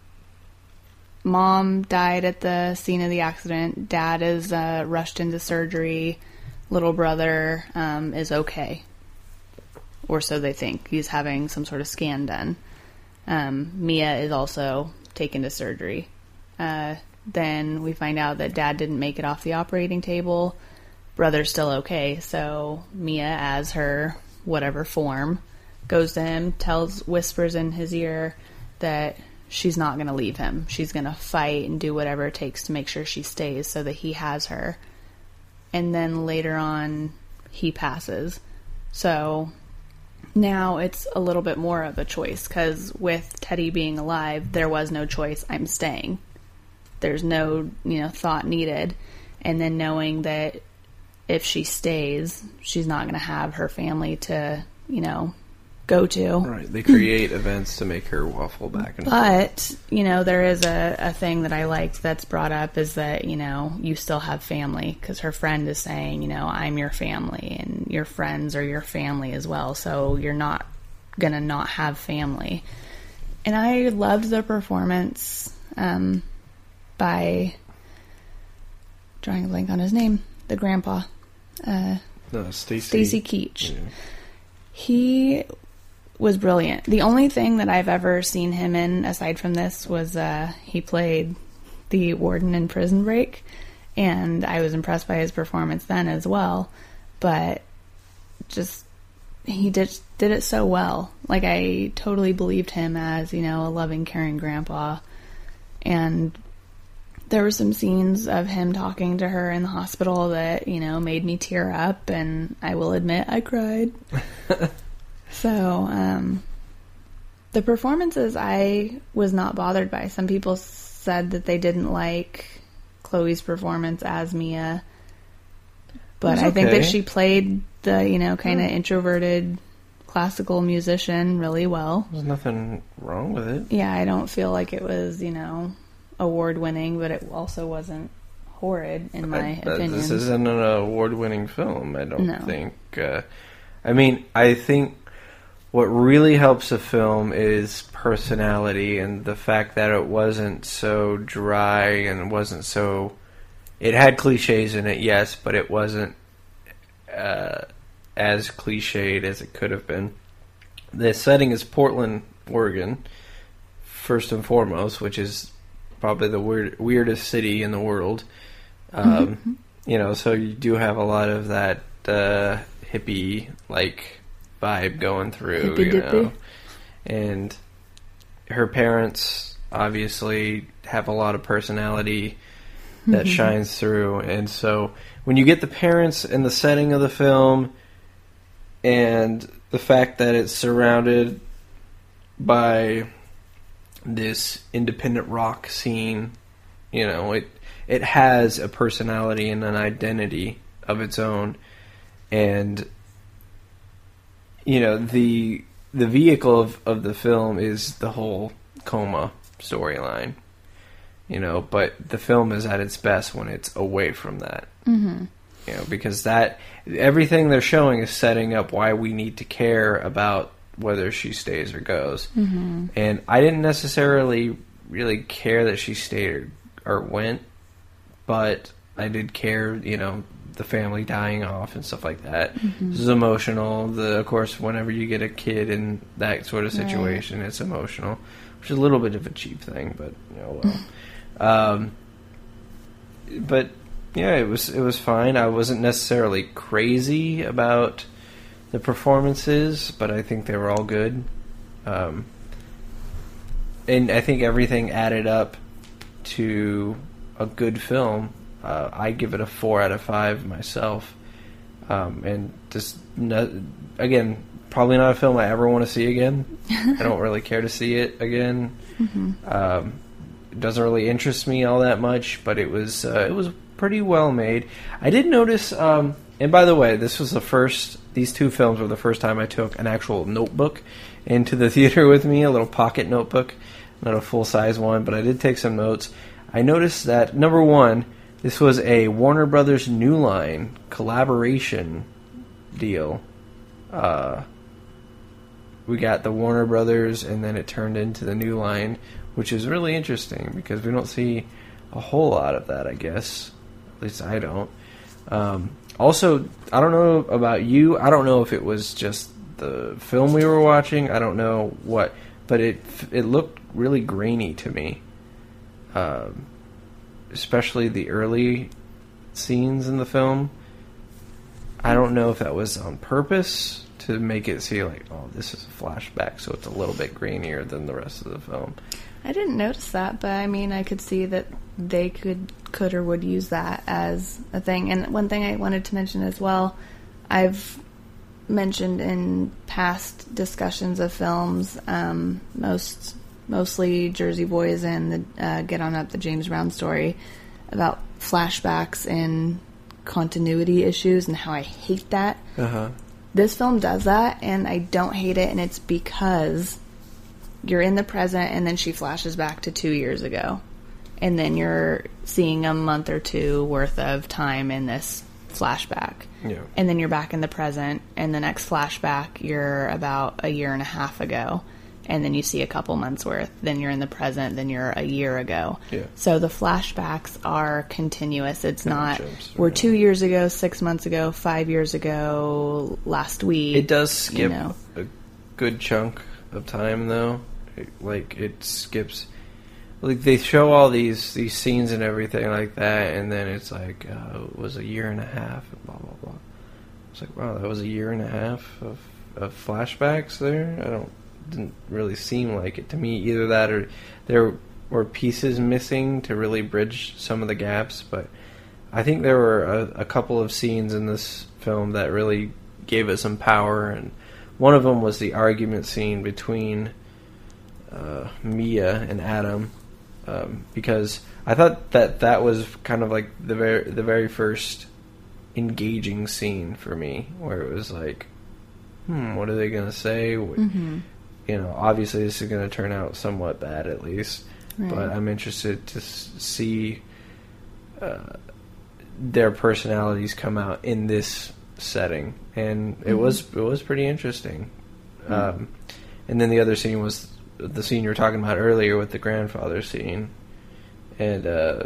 Mom died at the scene of the accident. Dad is rushed into surgery. Little brother is okay. Or so they think. He's having some sort of scan done. Mia is also taken to surgery. Then we find out that Dad didn't make it off the operating table. Brother's still okay. So Mia, as her whatever form, goes to him, whispers in his ear that she's not going to leave him. She's going to fight and do whatever it takes to make sure she stays so that he has her. And then later on, he passes. So now it's a little bit more of a choice, because with Teddy being alive, there was no choice. I'm staying. There's no, thought needed. And then knowing that if she stays, she's not going to have her family to, go to. Right. They create events to make her waffle back and forth. But, there is a thing that I liked that's brought up is that, you still have family, because her friend is saying, I'm your family and your friends are your family as well. So you're not going to not have family. And I loved the performance by drawing a blank on his name, the grandpa. Stacy Keach. Yeah. He was brilliant. The only thing that I've ever seen him in, aside from this, was he played the warden in Prison Break, and I was impressed by his performance then as well. But just he did it so well. Like, I totally believed him as, you know, a loving, caring grandpa. And there were some scenes of him talking to her in the hospital that, you know, made me tear up, and I will admit I cried. So, the performances I was not bothered by. Some people said that they didn't like Chloe's performance as Mia, but I think that she played the, you know, kind of introverted classical musician really well. There's nothing wrong with it. Yeah, I don't feel like it was, you know, award-winning, but it also wasn't horrid, in my opinion. This isn't an award-winning film, I don't think. I mean, I think what really helps a film is personality, and the fact that it wasn't so dry and wasn't so... It had cliches in it, yes, but it wasn't as cliched as it could have been. The setting is Portland, Oregon, first and foremost, which is probably the weirdest city in the world. You know, so you do have a lot of that hippie-like vibe going through, you know. And her parents obviously have a lot of personality that shines through. And so when you get the parents and the setting of the film and the fact that it's surrounded by this independent rock scene, you know, it has a personality and an identity of its own. And, you know, the vehicle of the film is the whole coma storyline, you know, but the film is at its best when it's away from that. You know, because that everything they're showing is setting up why we need to care about whether she stays or goes. And I didn't necessarily really care that she stayed or went, but I did care, you know, the family dying off and stuff like that. This is emotional. Of course, whenever you get a kid in that sort of situation, it's emotional, which is a little bit of a cheap thing, but, you know, well. But yeah, it was fine. I wasn't necessarily crazy about the performances, but I think they were all good. And I think everything added up to a good film. I give it a 4 out of 5 myself. And just, again, probably not a film I ever want to see again. I don't really care to see it again. It doesn't really interest me all that much, but it was pretty well made. I did notice, and by the way, these two films were the first time I took an actual notebook into the theater with me, a little pocket notebook, not a full-size one, but I did take some notes. I noticed that, number one, this was a Warner Brothers New Line collaboration deal. We got the Warner Brothers, and then it turned into the New Line, which is really interesting because we don't see a whole lot of that, I guess. At least I don't. Also, I don't know about you. I don't know if it was just the film we were watching. I don't know what, but it looked really grainy to me. Especially the early scenes in the film. I don't know if that was on purpose to make it seem like, oh, this is a flashback, so it's a little bit grainier than the rest of the film. I didn't notice that, but I mean, I could see that they could or would use that as a thing. And one thing I wanted to mention as well, I've mentioned in past discussions of films, mostly Jersey Boys and the Get On Up, the James Brown story, about flashbacks and continuity issues and how I hate that. This film does that, and I don't hate it, and it's because you're in the present, and then she flashes back to 2 years ago. And then you're seeing a month or two worth of time in this flashback. Yeah. And then you're back in the present, and the next flashback, you're about a year and a half ago. And then you see a couple months worth. Then you're in the present, then you're a year ago. Yeah. So the flashbacks are continuous. It's not, we're 2 years ago, 6 months ago, 5 years ago, last week. It does skip good chunk of time, though. It skips. They show all these scenes and everything like that, and then it's like, it was a year and a half, and blah, blah, blah. It's like, wow, that was a year and a half of flashbacks there? Didn't really seem like it to me. Either that or there were pieces missing to really bridge some of the gaps, but I think there were a couple of scenes in this film that really gave it some power, and one of them was the argument scene between Mia and Adam, because I thought that was kind of like the very first engaging scene for me, where it was like, what are they going to say? Mm-hmm. Obviously this is going to turn out somewhat bad at least, right. But I'm interested to see their personalities come out in this setting, and it was pretty interesting. And then the other scene was the scene you were talking about earlier with the grandfather scene, and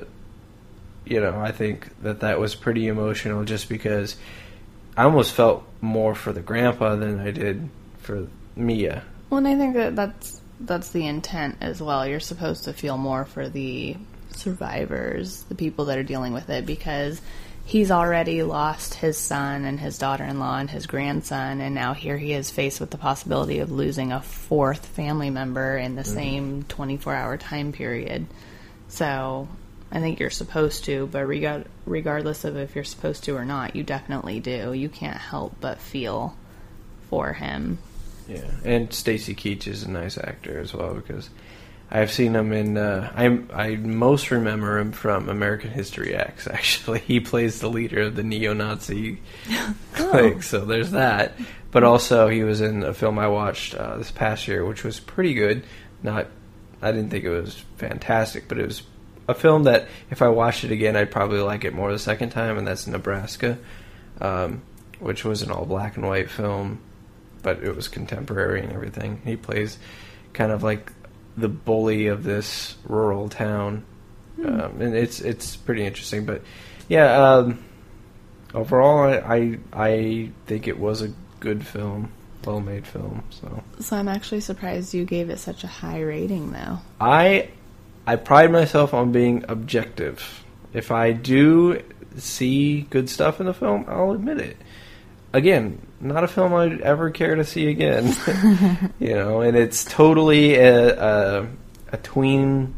I think that was pretty emotional, just because I almost felt more for the grandpa than I did for Mia. Well, and I think that's the intent as well. You're supposed to feel more for the survivors, the people that are dealing with it, because he's already lost his son and his daughter-in-law and his grandson, and now here he is faced with the possibility of losing a fourth family member in the same 24-hour time period. So I think you're supposed to, but regardless of if you're supposed to or not, you definitely do. You can't help but feel for him. Yeah, and Stacy Keach is a nice actor as well, because I've seen him in... I most remember him from American History X, actually. He plays the leader of the neo-Nazi clique, so there's that. But also, he was in a film I watched this past year, which was pretty good. I didn't think it was fantastic, but it was a film that, if I watched it again, I'd probably like it more the second time, and that's Nebraska, which was an all-black and white film, but it was contemporary and everything. He plays kind of like the bully of this rural town, and it's pretty interesting. But yeah, overall, I think it was a good film, well-made film. So I'm actually surprised you gave it such a high rating, though. I pride myself on being objective. If I do see good stuff in the film, I'll admit it. Again, not a film I'd ever care to see again. And it's totally a tween,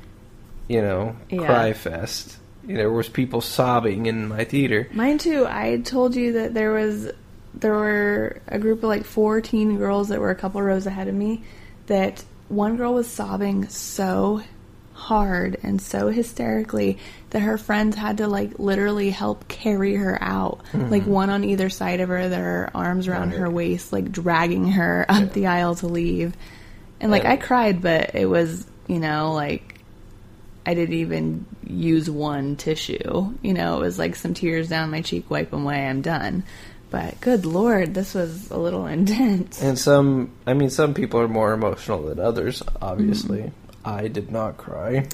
cry fest. There was people sobbing in my theater. Mine too. I told you that there were a group of like 4 teen girls that were a couple rows ahead of me, that one girl was sobbing so hard and so hysterically that her friends had to like literally help carry her out, like one on either side of her, their arms around her waist, like dragging her up the aisle to leave. And like I cried, but it was, like I didn't even use one tissue. It was like some tears down my cheek, wipe them away, I'm done. But good Lord, this was a little intense. And some people are more emotional than others, obviously. I did not cry,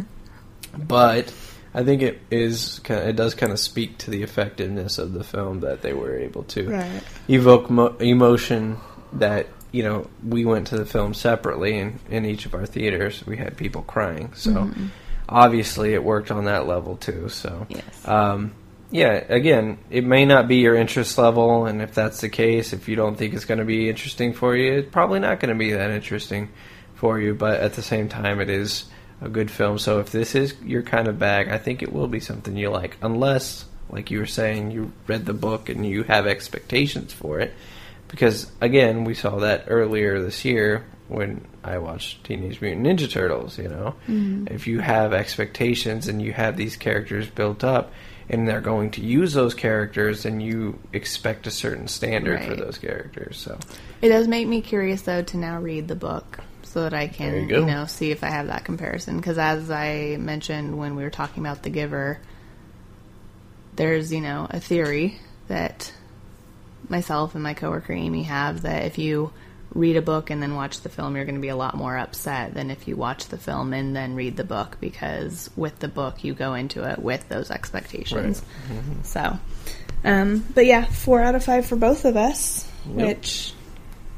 but I think it does kind of speak to the effectiveness of the film that they were able to evoke emotion that, we went to the film separately in each of our theaters. We had people crying, so obviously it worked on that level too. So, yes. Again, it may not be your interest level, and if that's the case, if you don't think it's going to be interesting for you, it's probably not going to be that interesting for you, but at the same time, it is a good film. So if this is your kind of bag, I think it will be something you like, unless, like you were saying, you read the book and you have expectations for it. Because, again, we saw that earlier this year when I watched Teenage Mutant Ninja Turtles, If you have expectations and you have these characters built up, and they're going to use those characters, and you expect a certain standard for those characters. So it does make me curious, though, to now read the book, so that I can, see if I have that comparison. Because as I mentioned when we were talking about The Giver, there's, a theory that myself and my coworker Amy have, that if you read a book and then watch the film, you're going to be a lot more upset than if you watch the film and then read the book, because with the book you go into it with those expectations. So, but yeah, 4 out of 5 for both of us, which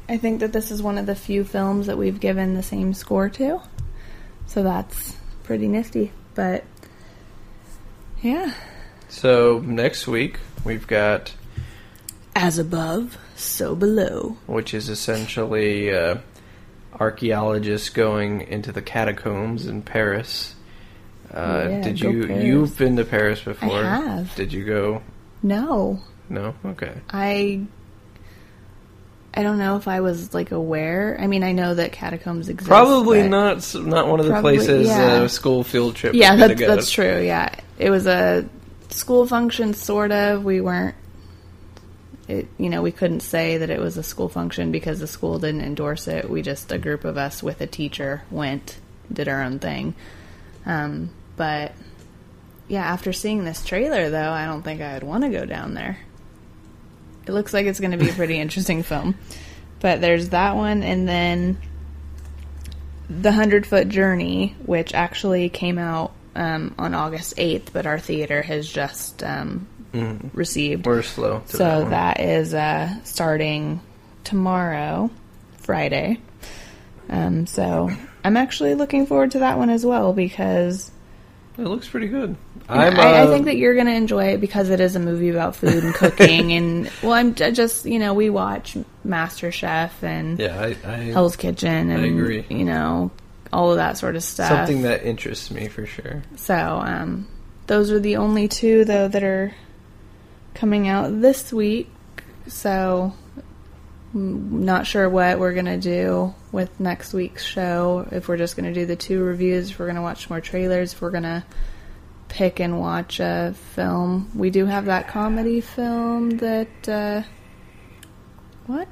I think that this is one of the few films that we've given the same score to. So that's pretty nifty. But, yeah. So next week we've got As Above, So Below. which is essentially archaeologists going into the catacombs in Paris. Yeah, did go you? Paris. You've been to Paris before? I have. Did you go? No. No. Okay. I don't know if I was, like, aware. I mean, I know that catacombs exist. Probably but not one of the Probably, places yeah. a school field trip. Yeah, would be to go. that's true, yeah. It was a school function, sort of. We weren't... we couldn't say that it was a school function because the school didn't endorse it. We just, a group of us with a teacher, went, did our own thing. But, yeah, after seeing this trailer, though, I don't think I'd want to go down there. It looks like it's going to be a pretty interesting film. But there's that one, and then The 100-Foot Journey, which actually came out on August 8th, but our theater has just received. We're slow. To So one. that is starting tomorrow, Friday. So I'm actually looking forward to that one as well because It looks pretty good. I think that you're going to enjoy it because it is a movie about food and cooking. And, well, I'm just, we watch MasterChef and Hell's Kitchen and, I agree. all of that sort of stuff. Something that interests me for sure. So, those are the only two, though, that are coming out this week. So, not sure what we're going to do with next week's show. If we're just going to do the 2 reviews, if we're going to watch more trailers, if we're going to pick and watch a film. We do have that comedy film that, what?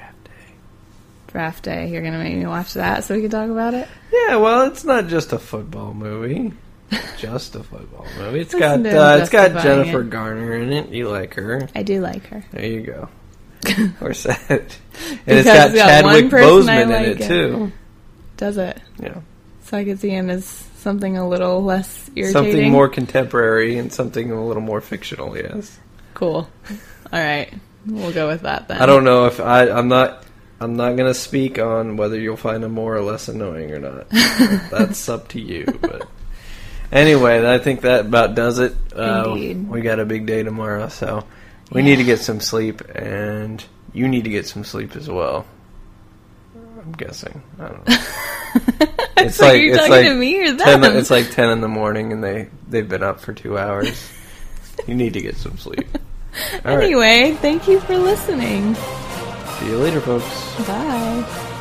Draft Day. You're going to make me watch that so we can talk about it? Yeah, well, it's not just a football movie. Just a football movie. It's got Listen to him Jennifer justifying it. Garner in it. You like her. I do like her. There you go. Or said. And Because it's got Chadwick one person I Boseman like in it, too. Does it? Yeah. So I could see him as something a little less irritating. Something more contemporary and something a little more fictional, yes. Cool. All right. We'll go with that then. I don't know if I'm not going to speak on whether you'll find him more or less annoying or not. That's up to you. But anyway, I think that about does it. Indeed. We got a big day tomorrow, so we need to get some sleep, and you need to get some sleep as well. I'm guessing. I don't know. It's So you're talking to me or them? It's like 10 in the morning, and they've been up for 2 hours. You need to get some sleep. All right. Anyway, thank you for listening. See you later, folks. Bye.